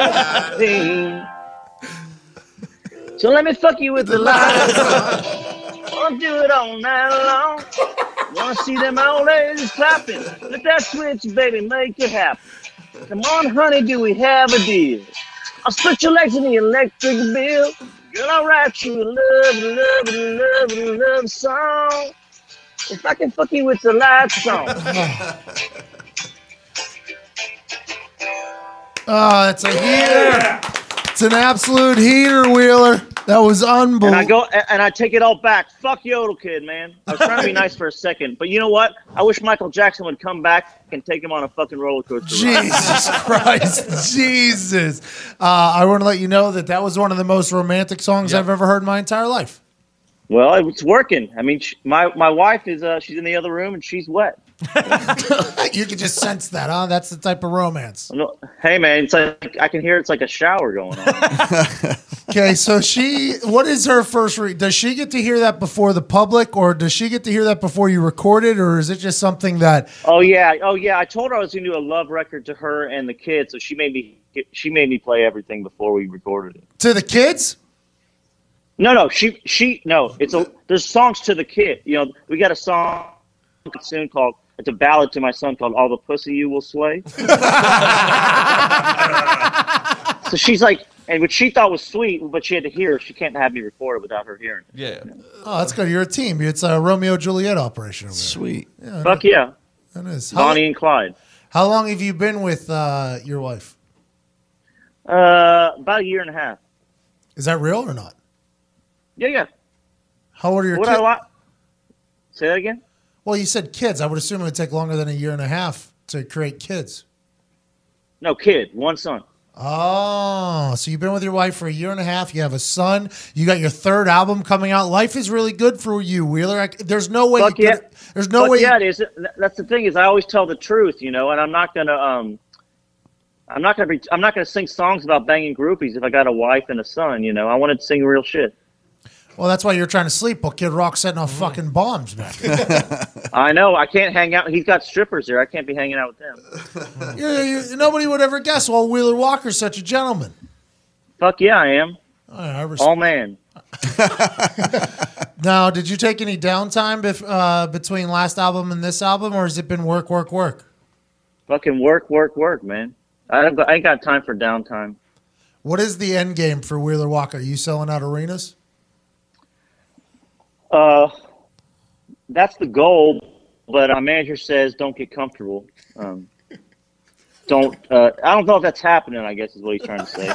So let me fuck you with the lights on. I'll do it all night long. Wanna see them old ladies clapping. Let that switch, baby, make it happen. Come on, honey, do we have a deal? I'll split your legs in the electric bill. Girl, I'll write you a love, love, love, love song. If I can fuck you with the lights on. Oh, it's a heater. It's an absolute heater, Wheeler. That was unbelievable. And I go and I take it all back. Fuck Yodel Kid, man. I was trying to be nice for a second, but you know what? I wish Michael Jackson would come back and take him on a fucking roller coaster. Jesus Christ, Jesus! Uh, I want to let you know that that was one of the most romantic songs yep. I've ever heard in my entire life. Well, it's working. I mean, she, my my wife is uh, she's in the other room and she's wet. You can just sense that, huh? That's the type of romance. No, hey man, it's like I can hear it's like a shower going on. Okay, so she, what is her first? Re- does she get to hear that before the public, or does she get to hear that before you record it, or is it just something that? Oh yeah, oh yeah. I told her I was going to do a love record to her and the kids, so she made me she made me play everything before we recorded it. To the kids? No, no, she she no. It's a there's songs to the kid. You know, we got a song soon called. It's a ballad to my son called "All the Pussy You Will Sway." So she's like, and what she thought was sweet, but she had to hear. She can't have me record it without her hearing it. Yeah. Oh, that's good. You're a team. It's a Romeo Juliet operation over there. Sweet. Yeah, Fuck yeah, that is. How, Bonnie and Clyde. how long have you been with uh, your wife? Uh, about a year and a half. Is that real or not? Yeah, yeah. How old are your What kids? I like. Say that again. Well, you said kids. I would assume it would take longer than a year and a half to create kids. No, kid, one son. Oh, so you've been with your wife for a year and a half. You have a son. You got your third album coming out. Life is really good for you, Wheeler. I, there's no way. Fuck you yeah. could, there's no Fuck way. yeah, you, it is. That's the thing is, I always tell the truth, you know, and I'm not gonna um, I'm not gonna be, I'm not gonna sing songs about banging groupies if I got a wife and a son, you know. I wanted to sing real shit. well, that's why you're trying to sleep while Kid Rock's setting off fucking bombs back there. I know. I can't hang out. He's got strippers there. I can't be hanging out with them. you, you, nobody would ever guess. Well, Wheeler Walker's such a gentleman. Fuck yeah, I am. All, right, I res- All man. Now, did you take any downtime bef- uh, between last album and this album, or has it been work, work, work? Fucking work, work, work, man. I don't. I ain't got time for downtime. What is the end game for Wheeler Walker? Are you selling out arenas? Uh, that's the goal, but our manager says don't get comfortable. Um, don't. Uh, I don't know if that's happening. I guess is what he's trying to say.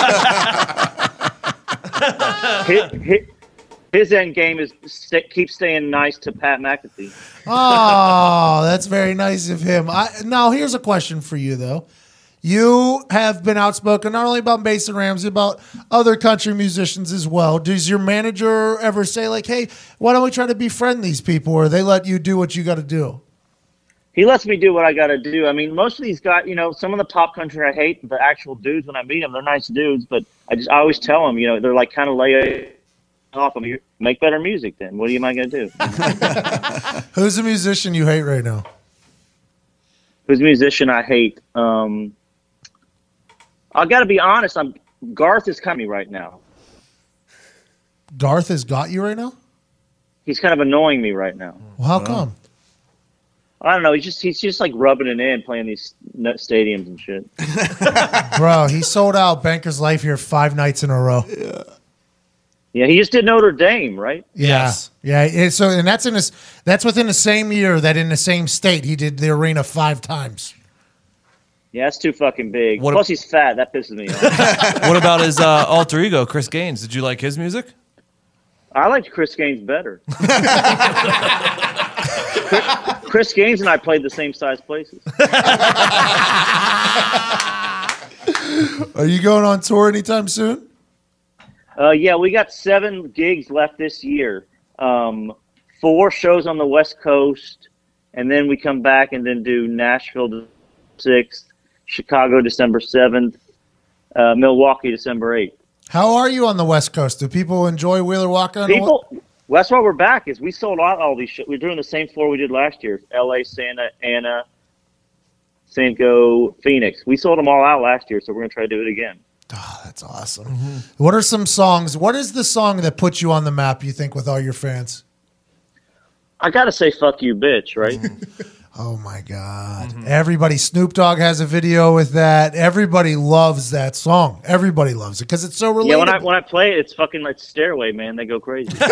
his, his, his end game is st- keep staying nice to Pat McAfee. Oh, that's very nice of him. I, now, here's a question for you, though. You have been outspoken not only about Mason Ramsey, about other country musicians as well. Does your manager ever say, like, hey, why don't we try to befriend these people, or they let you do what you got to do? He lets me do what I got to do. I mean, most of these guys, you know, some of the pop country I hate, the actual dudes, when I meet them, they're nice dudes, but I just I always tell them, you know, they're like kind of lay off. I mean, make better music then. What am I going to do? Who's the musician you hate right now? Who's a musician I hate? Um, I got to be honest. I'm Garth is coming right now. Garth has got you right now? He's kind of annoying me right now. Well, how come? I don't know. He's just he's just like rubbing it in, playing these nut stadiums and shit. Bro, he sold out Banker's Life here five nights in a row. Yeah. Yeah, he just did Notre Dame, right? Yeah, yeah. And so, and that's in this. That's within the same year that in the same state he did the arena five times. Yeah, that's too fucking big. What Plus, a- he's fat. That pisses me off. What about his uh, alter ego, Chris Gaines? Did you like his music? I liked Chris Gaines better. Chris Gaines and I played the same size places. Are you going on tour anytime soon? Uh, yeah, we got seven gigs left this year. Um, four shows on the West Coast, and then we come back and then do Nashville the sixth, Chicago December seventh, uh, Milwaukee December eighth. How are you on the West Coast? Do people enjoy Wheeler Walker? on the- People, well, that's why we're back. Is we sold out all these shows. We're doing the same floor we did last year: L A, Santa Ana, San Diego, Phoenix. We sold them all out last year, so we're gonna try to do it again. Oh, that's awesome. Mm-hmm. What are some songs? What is the song that puts you on the map, you think, with all your fans? I gotta say, "Fuck you, bitch!" Right? Oh my God! Mm-hmm. Everybody, Snoop Dogg has a video with that. Everybody loves that song. Everybody loves it because it's so relatable. Yeah, when I when I play it, it's fucking like Stairway, man. They go crazy. Go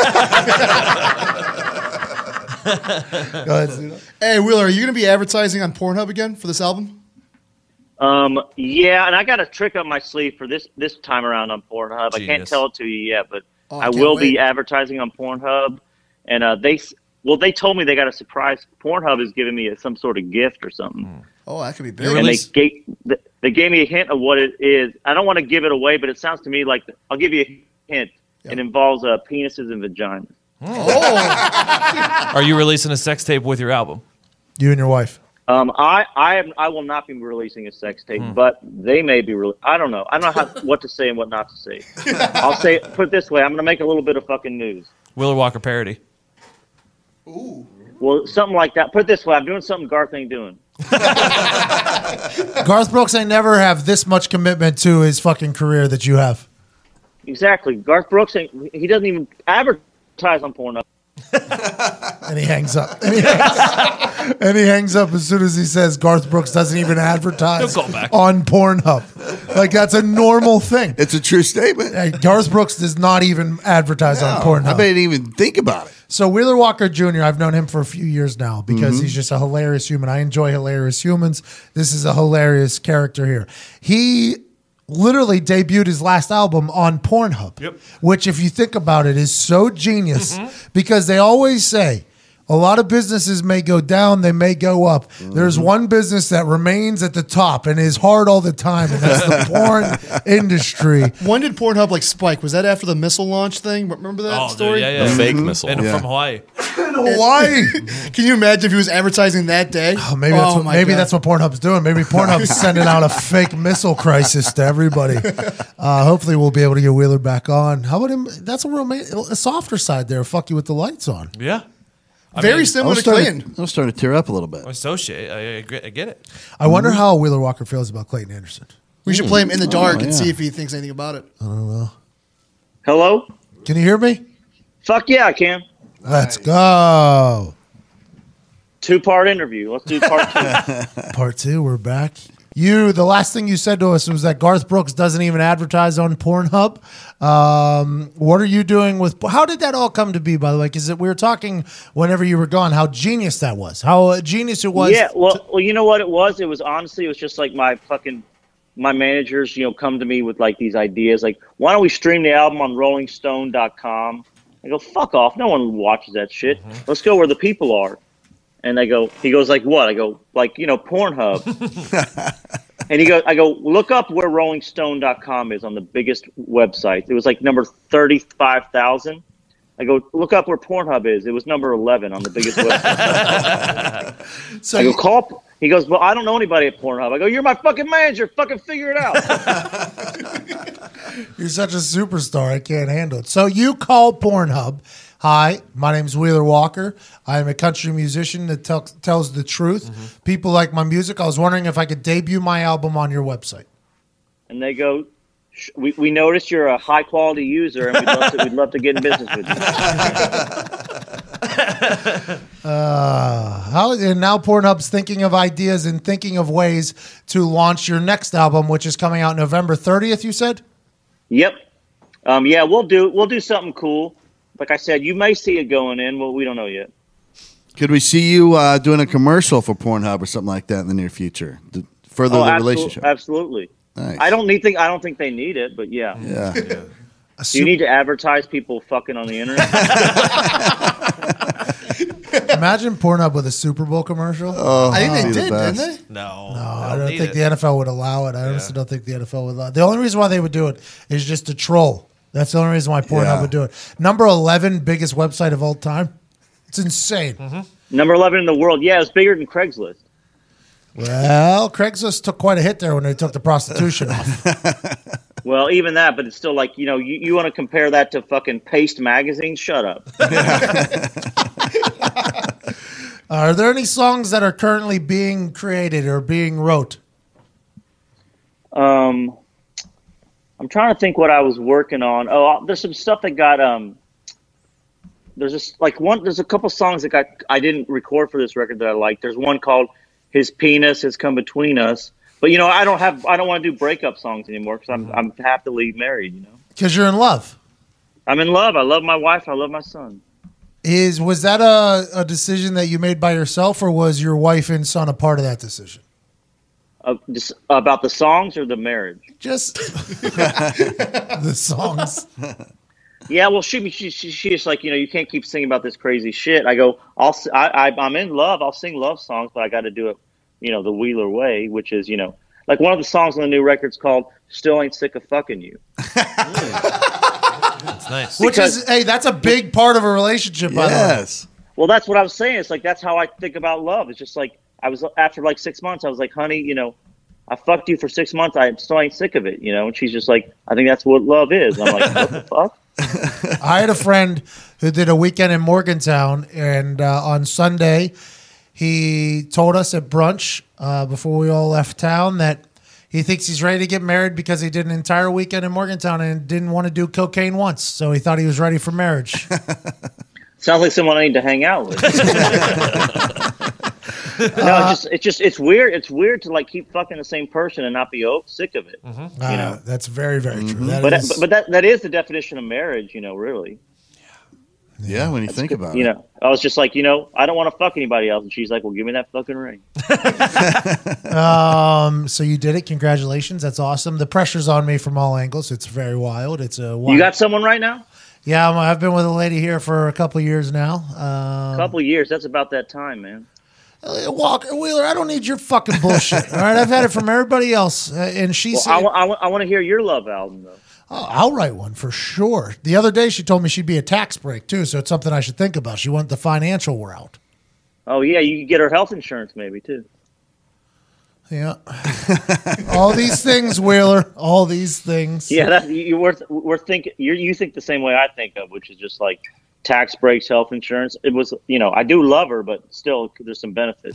ahead, Zeno. Hey, Wheeler, are you going to be advertising on Pornhub again for this album? Um, yeah, and I got a trick up my sleeve for this this time around on Pornhub. Genius. I can't tell it to you yet, but Oh, I I can't will wait. be advertising on Pornhub. And uh, they well, they told me they got a surprise. Pornhub is giving me a, some sort of gift or something. Oh, that could be big. You're And really- they gave they gave me a hint of what it is. I don't want to give it away, but it sounds to me like I'll give you a hint. Yep. It involves uh, penises and vaginas. Oh, Are you releasing a sex tape with your album? You and your wife. Um, I I am I will not be releasing a sex tape, Hmm. but they may be. Re- I don't know. I don't know how, what to say and what not to say. I'll say put it this way. I'm going to make a little bit of fucking news. Wheeler Walker parody. Well, something like that. Put it this way. I'm doing something Garth ain't doing. Garth Brooks ain't never have this much commitment to his fucking career that you have. Exactly. Garth Brooks ain't. He doesn't even advertise on Pornhub. And he hangs up. And he hangs, and he hangs up as soon as he says Garth Brooks doesn't even advertise He'll call back. on Pornhub. Like, that's a normal thing. It's a true statement. Uh, Garth Brooks does not even advertise on No, Pornhub. I didn't even think about it. So Wheeler Walker Junior, I've known him for a few years now because Mhm. he's just a hilarious human. I enjoy hilarious humans. This is a hilarious character here. He literally debuted his last album on Pornhub, Yep. which, if you think about it, is so genius Mm-hmm. because they always say a lot of businesses may go down, they may go up. There's Mm-hmm. one business that remains at the top and is hard all the time, and that's the porn industry. When did Pornhub like spike? Was that after the missile launch thing? Remember that Oh, dude, story? yeah, yeah. The fake Mhm. missile. And Yeah. from Hawaii. In Hawaii. Can you imagine if he was advertising that day? Oh, maybe that's what, my maybe God. that's what Pornhub's doing. Maybe Pornhub's sending out a fake missile crisis to everybody. Uh, hopefully, we'll be able to get Wheeler back on. How about him? That's a real a softer side there. Fuck you with the lights on. Yeah. I Very mean, I similar was, to starting, Clayton. I was starting to tear up a little bit. associate. I, I, agree- I get it. I wonder how Wheeler Walker feels about Clayton Anderson. We should play him in the dark Oh, and yeah. see if he thinks anything about it. Hello. Can you hear me? Fuck yeah, I can. Let's go. Two part interview. Let's do part two. Part two, we're back. You, the last thing you said to us was that Garth Brooks doesn't even advertise on Pornhub. Um, what are you doing with? How did that all come to be? By the way, because we were talking whenever you were gone, how genius that was, how uh, genius it was. Yeah, well, well, you know what it was? It was honestly, it was just like my fucking, my managers, you know, come to me with like these ideas, like, why don't we stream the album on rolling stone dot com? I go, fuck off. No one watches that shit. Let's go where the people are. And they go, he goes like, what? I go, like, you know, Pornhub. And he goes, I go, look up where rolling stone dot com is on the biggest website. It was like number thirty-five thousand. I go, look up where Pornhub is. It was number eleven on the biggest website. So I go, you- call. He goes, well, I don't know anybody at Pornhub. I go, you're my fucking manager. Fucking figure it out. You're such a superstar. I can't handle it. So you call Pornhub. Hi, my name's Wheeler Walker. I'm a country musician that tell, tells the truth. People like my music. I was wondering if I could debut my album on your website. And they go, "Sh- we, we noticed you're a high quality user and we'd love, to, we'd love to get in business with you. Uh, how and now Pornhub's thinking of ideas and thinking of ways to launch your next album, which is coming out November thirtieth. You said. Yep. Um, yeah, we'll do we'll do something cool. Like I said, you may see it going in. Well, we don't know yet. Could we see you uh, doing a commercial for Pornhub or something like that in the near future to further Oh, the absolu- relationship? Absolutely. Nice. I don't need think I don't think they need it, but yeah. Yeah. Do you need to advertise people fucking on the internet? Imagine Pornhub with a Super Bowl commercial. Oh, I think they that'd be did, the didn't best. they? No. No, they I don't need think it. the N F L would allow it. I honestly don't think the N F L would allow it. The only reason why they would do it is just to troll. That's the only reason why Pornhub Yeah. would do it. Number eleven biggest website of all time. It's insane. Number eleven in the world. Yeah, it's bigger than Craigslist. Well, Craigslist took quite a hit there when they took the prostitution off. Well, even that, but it's still like, you know, you, you want to compare that to fucking Paste magazine? Shut up. Are there any songs that are currently being created or being wrote? Um, I'm trying to think what I was working on. Oh, there's some stuff that got um. There's just like one. There's a couple songs that got I didn't record for this record that I like. There's one called "His Penis Has Come Between Us," but you know I don't have I don't want to do breakup songs anymore because I'm I'm happily married. You know, Because you're in love. I'm in love. I love my wife. I love my son. Is was that a, a decision that you made by yourself, or was your wife and son a part of that decision? Uh, just about the songs or the marriage? Just the songs. Yeah, well, she, she, she, she's like, you know, you can't keep singing about this crazy shit. I go, I'll, s- I, I, I'm in love. I'll sing love songs, but I got to do it, you know, the Wheeler way, which is, you know, like one of the songs on the new record's called "Still Ain't Sick of Fucking You." That's nice. Which is, hey, that's a big part of a relationship, by the way. Yes. Well, that's what I was saying. It's like that's how I think about love. It's just like I was after like six months. I was like, honey, you know, I fucked you for six months. I still ain't sick of it, you know. And she's just like, I think that's what love is. I'm like, what the fuck? I had a friend who did a weekend in Morgantown, and uh, on Sunday, he told us at brunch uh, before we all left town that he thinks he's ready to get married because he did an entire weekend in Morgantown and didn't want to do cocaine once. So he thought he was ready for marriage. Sounds like someone I need to hang out with. No, it's just it's just it's weird. It's weird to like keep fucking the same person and not be oh, sick of it. Mm-hmm. You Uh, know, that's very, very true. That but is- but, but that that is the definition of marriage. You know, really. Yeah, when you think about You it. know, I was just like, you know, I don't want to fuck anybody else, and she's like, well, give me that fucking ring. um, so you did it. Congratulations. That's awesome. The pressure's on me from all angles. It's very wild. It's a wild. You got someone right now? Yeah, I'm, I've been with a lady here for a couple of years now. Um, A couple of years. That's about that time, man. Walker Wheeler, I don't need your fucking bullshit. All right, I've had it from everybody else, uh, and she Well, said, I, wa- I, wa- I want to hear your love album, though. oh, "I'll write one for sure." The other day, she told me she'd be a tax break too, so it's something I should think about. She went the financial route. Oh yeah, you could get her health insurance, maybe too. Yeah, all these things, Wheeler. All these things. Yeah, that you, you we're we're thinking. You you think the same way I think of, which is just like tax breaks, health insurance. It was, you know, I do love her, but still, there's some benefits.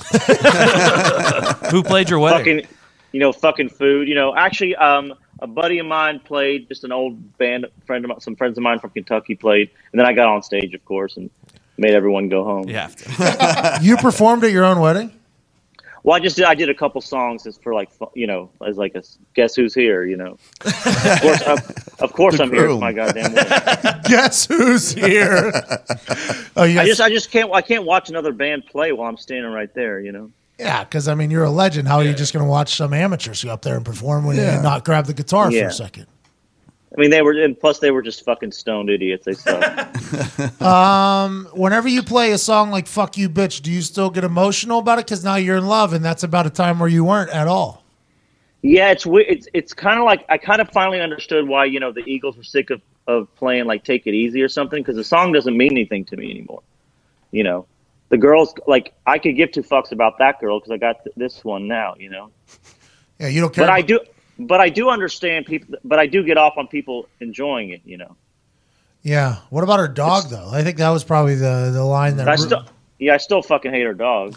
Who played your wedding? Fucking, you know, fucking food. You know, actually, um, a buddy of mine played. Just an old band friend of mine, some friends of mine from Kentucky played, and then I got on stage, of course, and made everyone go home. Yeah. You performed at your own wedding? Well, I just did, I did a couple songs just for like fu- you know, as like a guess who's here, you know. Of course, of, of course I'm here. It's my goddamn wedding. Guess who's here? Oh, you I guys- just I just can't I can't watch another band play while I'm standing right there, you know. Yeah, because I mean, you're a legend. How are you just going to watch some amateurs go up there and perform when Yeah. you not grab the guitar for Yeah. a second? I mean, they were, and plus they were just fucking stoned idiots. They suck. Um, whenever you play a song like "Fuck You, Bitch," do you still get emotional about it? Because now you're in love, and that's about a time where you weren't at all. Yeah, it's weird. It's it's kind of like I kind of finally understood why you know the Eagles were sick of, of playing like "Take It Easy" or something, because the song doesn't mean anything to me anymore. You know, the girls, like, I could give two fucks about that girl because I got th- this one now. You know. Yeah, you don't care. But I about- do, but I do understand people. But I do get off on people enjoying it. You know. Yeah. What about her dog, though? I think that was probably the the line that. I still, yeah, I still fucking hate her dog.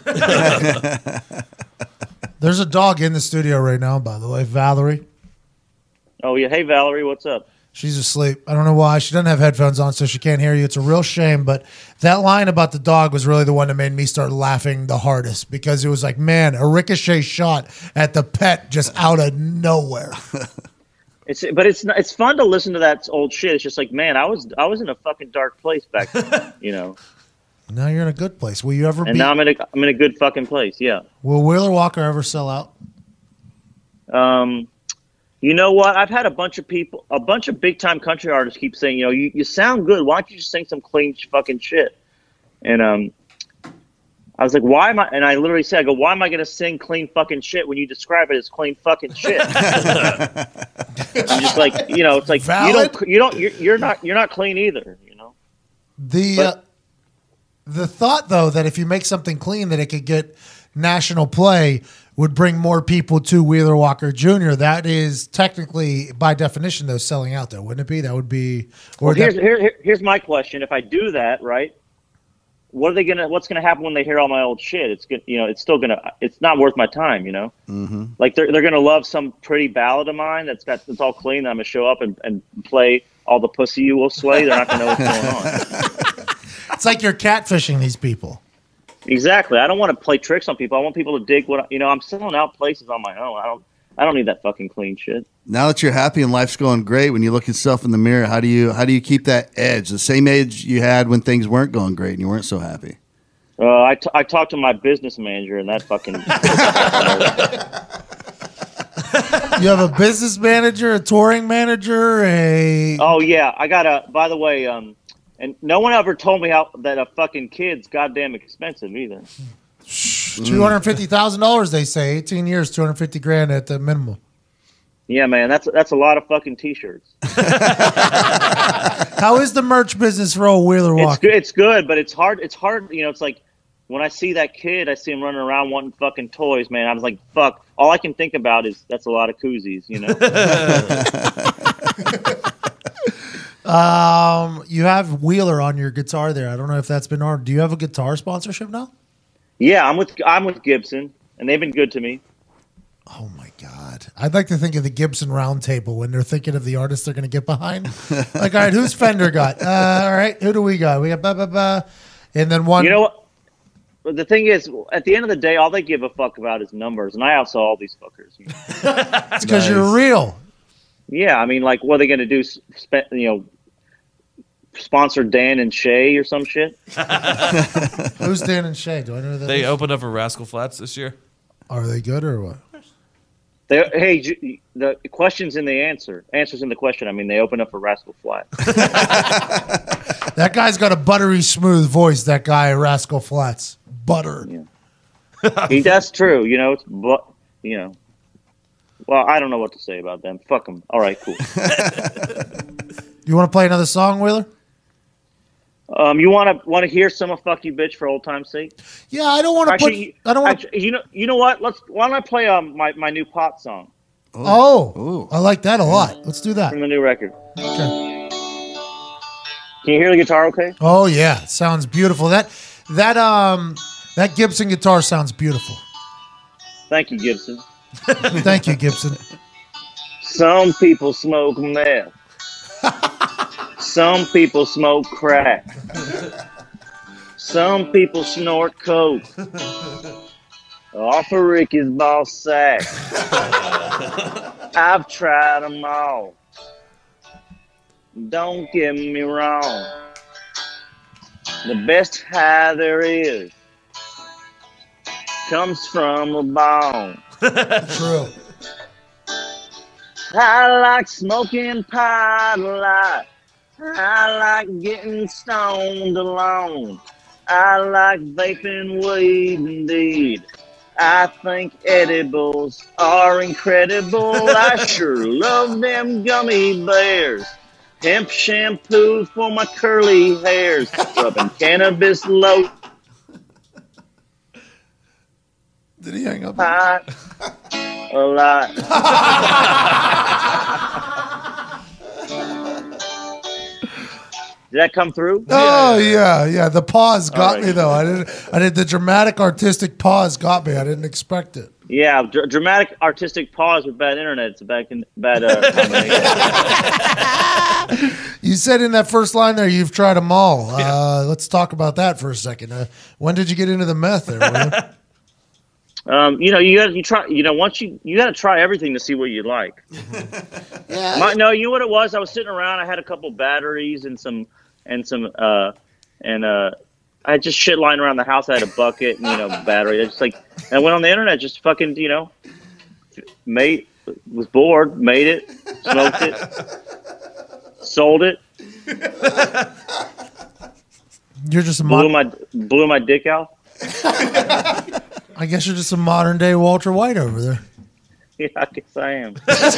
There's a dog in the studio right now, by the way, Valerie. Oh yeah, hey Valerie, what's up? She's asleep. I don't know why. She doesn't have headphones on, so she can't hear you. It's a real shame. But that line about the dog was really the one that made me start laughing the hardest, because it was like, man, a ricochet shot at the pet just out of nowhere. It's but it's not, it's fun to listen to that old shit. It's just like, man, I was I was in a fucking dark place back then, you know. Now you're in a good place. Will you ever And be? now I'm in a I'm in a good fucking place. Yeah. Will Wheeler Walker ever sell out? Um, you know what? I've had a bunch of people, a bunch of big time country artists keep saying, you know, you, you sound good. Why don't you just sing some clean fucking shit? And um, I was like, why am I? And I literally said, I go, why am I going to sing clean fucking shit when you describe it as clean fucking shit? I'm just like, you know, it's like you don't, you don't, you're, you're not, you're not clean either. You know. The But- uh, the thought, though, that if you make something clean, that it could get national play, would bring more people to Wheeler Walker Junior That is technically, by definition, though, selling out. Though, wouldn't it be? That would be. Or Well, here's that- here, here- here's my question: if I do that, right? What are they gonna? What's gonna happen when they hear all my old shit? It's good, you know. It's still gonna. It's not worth my time, you know. Mm-hmm. Like they're they're gonna love some pretty ballad of mine that's got that's all clean. That I'm gonna show up and, and play all the pussy you will sway. They're not gonna know what's going on. It's like you're catfishing these people. Exactly. I don't want to play tricks on people. I want people to dig what I- you know. I'm selling out places on my own. I don't. I don't need that fucking clean shit. Now that you're happy and life's going great, when you look yourself in the mirror, how do you how do you keep that edge, the same edge you had when things weren't going great and you weren't so happy? Uh, I, t- I talked to my business manager and that fucking. You have a business manager, a touring manager, a. Oh yeah, I got a. By the way, um, and no one ever told me how that a fucking kid's goddamn expensive either. Two hundred fifty thousand dollars, they say. Eighteen years, two hundred fifty grand at the minimum. Yeah, man, that's that's a lot of fucking t-shirts. How is the merch business for old Wheeler It's Walker? good. It's good, but it's hard. It's hard. You know, it's like when I see that kid, I see him running around wanting fucking toys. Man, I was like, fuck. All I can think about is that's a lot of koozies. You know. Um, you have Wheeler on your guitar there. I don't know if that's been on. Do you have a guitar sponsorship now? Yeah, I'm with I'm with Gibson, and they've been good to me. Oh my God. I'd like to think of the Gibson round table when they're thinking of the artists they're going to get behind. Like, all right, who's Fender got? Uh, all right, who do we got? We got ba ba ba. And then one. You know what? But the thing is, at the end of the day, all they give a fuck about is numbers, and I outsaw all these fuckers. You know? It's because you're real. Yeah, I mean, like, what are they going to do? Spe- you know, sponsor Dan and Shay or some shit? Who's Dan and Shay? Do I know who that They is? opened up a Rascal Flats this year. Are they good or what? They, hey, J- the question's in the answer. Answer's in the question. I mean, they open up for Rascal Flatts. That guy's got a buttery smooth voice, that guy, Rascal Flats. Butter. Yeah. He, that's true. You know, it's but you know. Well, I don't know what to say about them. Fuck them. All right, cool. You want to play another song, Wheeler? Um, you want to want to hear some of "Fuck You, Bitch" for old time's sake? Yeah, I don't want to put. Actually, I don't want. actually, you know, you know what? Let's. Why don't I play um my, my new pop song Oh, I like that a lot. Let's do that. from the new record? Okay. Can you hear the guitar? Okay. Oh yeah, it sounds beautiful. That that um that Gibson guitar sounds beautiful. Thank you, Gibson. Thank you, Gibson. Some people smoke meth. Some people smoke crack. Some people snort coke. Off of Ricky's ball sack. I've tried them all. Don't get me wrong. The best high there is comes from a bone. True. I like smoking pot a lot. I like getting stoned alone. I like vaping weed indeed. I think edibles are incredible. I sure love them gummy bears. Hemp shampoo for my curly hairs. Rubbing cannabis low. Did he hang up? Pot a lot. Did that come through? Oh yeah, yeah. The pause got right. me though. I didn't. I did the dramatic artistic pause got me. I didn't expect it. Yeah, dr- dramatic artistic pause with bad internet. It's a bad, con- bad uh, combination. You said in that first line there, you've tried them all. Uh, let's talk about that for a second. Uh, when did you get into the meth there? William? Um, you know, you got you try. You know, once you you got to try everything to see what you like. Yeah. My, no, you know what it was? I was sitting around. I had a couple batteries and some and some uh and uh. I had just shit lying around the house. I had a bucket and, you know, battery. I just like, and I went on the internet, just fucking, you know, made, was bored, made it, smoked it, sold it. You're just a blew mod- my blew my dick out. I guess you're just a modern day Walter White over there. Yeah, I guess I am.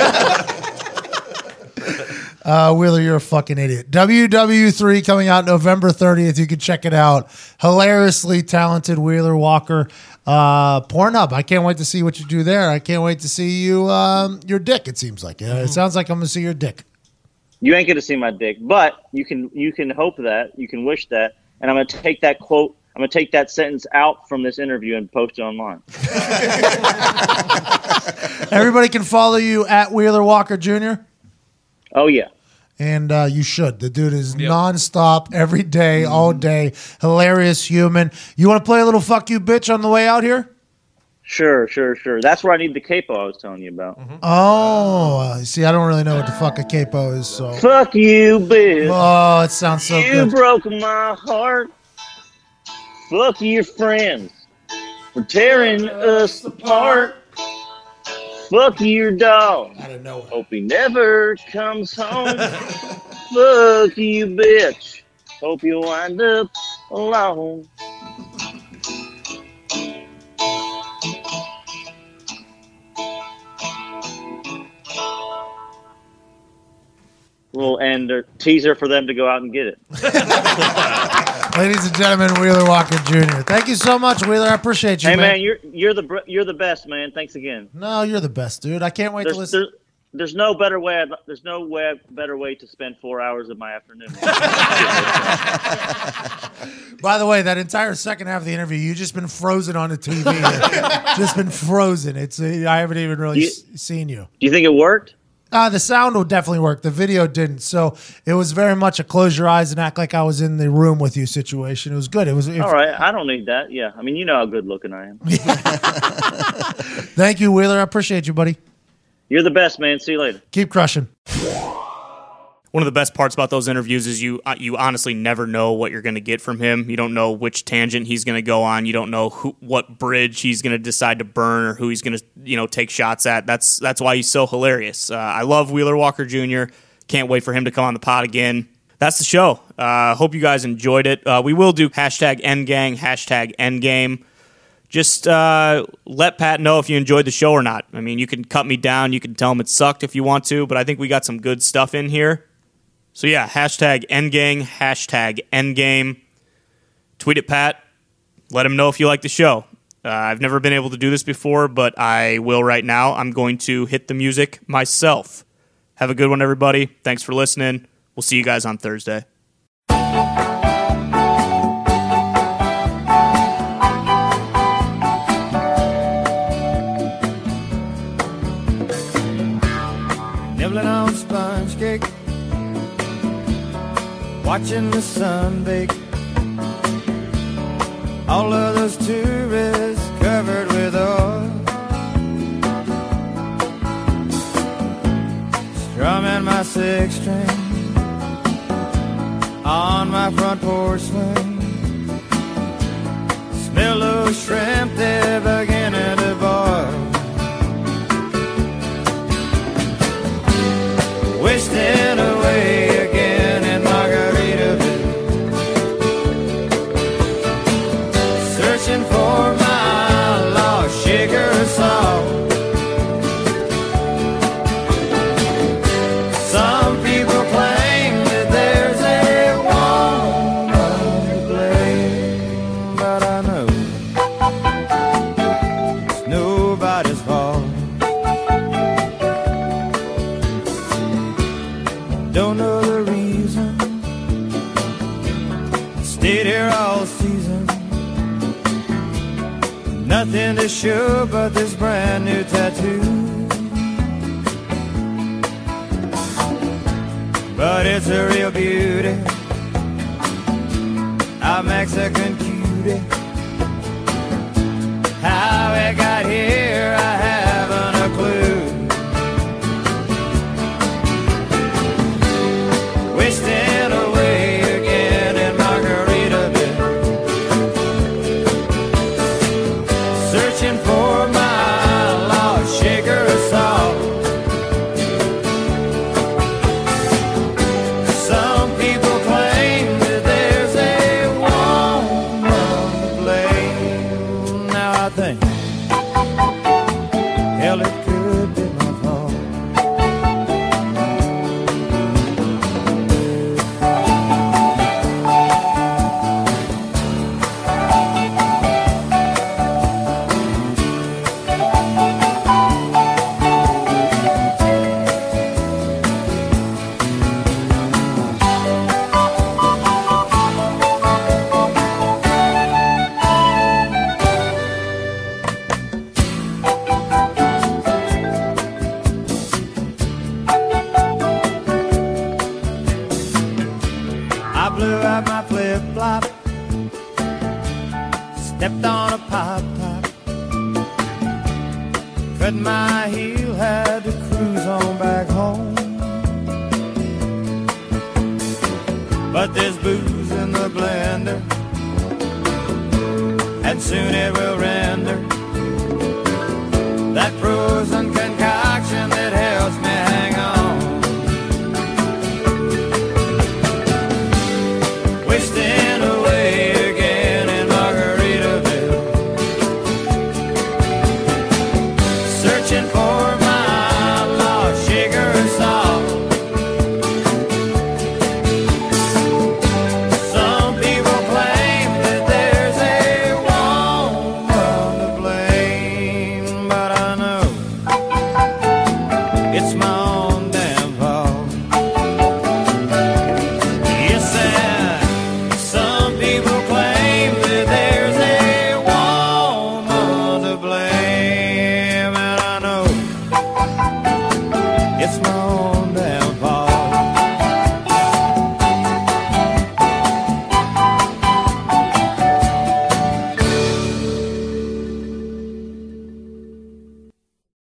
Uh, Wheeler, you're a fucking idiot. W W three coming out November thirtieth. You can check it out. Hilariously talented Wheeler Walker. Uh, Pornhub. I can't wait to see what you do there. I can't wait to see you, um, your dick, it seems like. Uh, it sounds like I'm going to see your dick. You ain't gonna see my dick, but you can you can hope that, you can wish that, and I'm gonna take that quote, I'm gonna take that sentence out from this interview and post it online. Everybody can follow you at Wheeler Walker Junior Oh yeah. And uh, you should. The dude is nonstop, every day, all day. Hilarious human. You want to play a little fuck you bitch on the way out here? Sure, sure, sure. That's where I need the capo I was telling you about. Oh, uh, see, I don't really know what the fuck a capo is. So Fuck you, bitch. Oh, it sounds so you good. broke my heart. Fuck your friends for tearing us apart. Fuck your dog. I don't know. Hope he never comes home. Fuck you, bitch. Hope you wind up alone. little and a teaser for them to go out and get it. Ladies and gentlemen, Wheeler Walker Junior Thank you so much, Wheeler. I appreciate you, Hey man. man, you're you're the br- you're the best, man. Thanks again. No, you're the best, dude. I can't wait There's, to listen. there- there's no better way. There's no way better way to spend four hours of my afternoon. By the way, that entire second half of the interview, you've just been frozen on the T V. Just been frozen. It's uh, I haven't even really You- s- seen you. Do you think it worked? Uh, the sound will definitely work. The video didn't. So it was very much a close your eyes and act like I was in the room with you situation. It was good. It was. It, All right, I don't need that. Yeah, I mean, you know how good looking I am. Thank you, Wheeler. I appreciate you, buddy. You're the best, man. See you later. Keep crushing. One of the best parts about those interviews is you uh, you honestly never know what you're going to get from him. You don't know which tangent he's going to go on. You don't know who, what bridge he's going to decide to burn or who he's going to you know take shots at. That's that's why he's so hilarious. Uh, I love Wheeler Walker Junior Can't wait for him to come on the pod again. That's the show. Uh, hope you guys enjoyed it. Uh, we will do hashtag Endgang, hashtag Endgame. Just uh, let Pat know if you enjoyed the show or not. I mean, you can cut me down. You can tell him it sucked if you want to, but I think we got some good stuff in here. So yeah, hashtag Endgang, hashtag Endgame. Tweet at Pat. Let him know if you like the show. Uh, I've never been able to do this before, but I will right now. I'm going to hit the music myself. Have a good one, everybody. Thanks for listening. We'll see you guys on Thursday. Nibbling on sponge cake, watching the sun bake. All of those tourists covered with oil, strumming my six string on my front porch swing. Smell those shrimp, they're beginning to boil. Wasting away again in Margaritaville, searching for my lost sugar and salt. Some people claim that there's a woman to blame, but I know it's nobody's fault. Don't know the reason, stayed here all season. Nothing to show but this brand new tattoo. But it's a real beauty, a Mexican cutie. How it got here, I haven't a clue. Wasting away again in Margaritaville, searching for my lost sugar and salt. Some people claim that there's a woman to blame. Now I think, hell, it could be my fault. I blew out my flip-flop, stepped on a pop top, cut my heel, had to cruise on back home. But there's booze in the blender, and soon it will render that frozen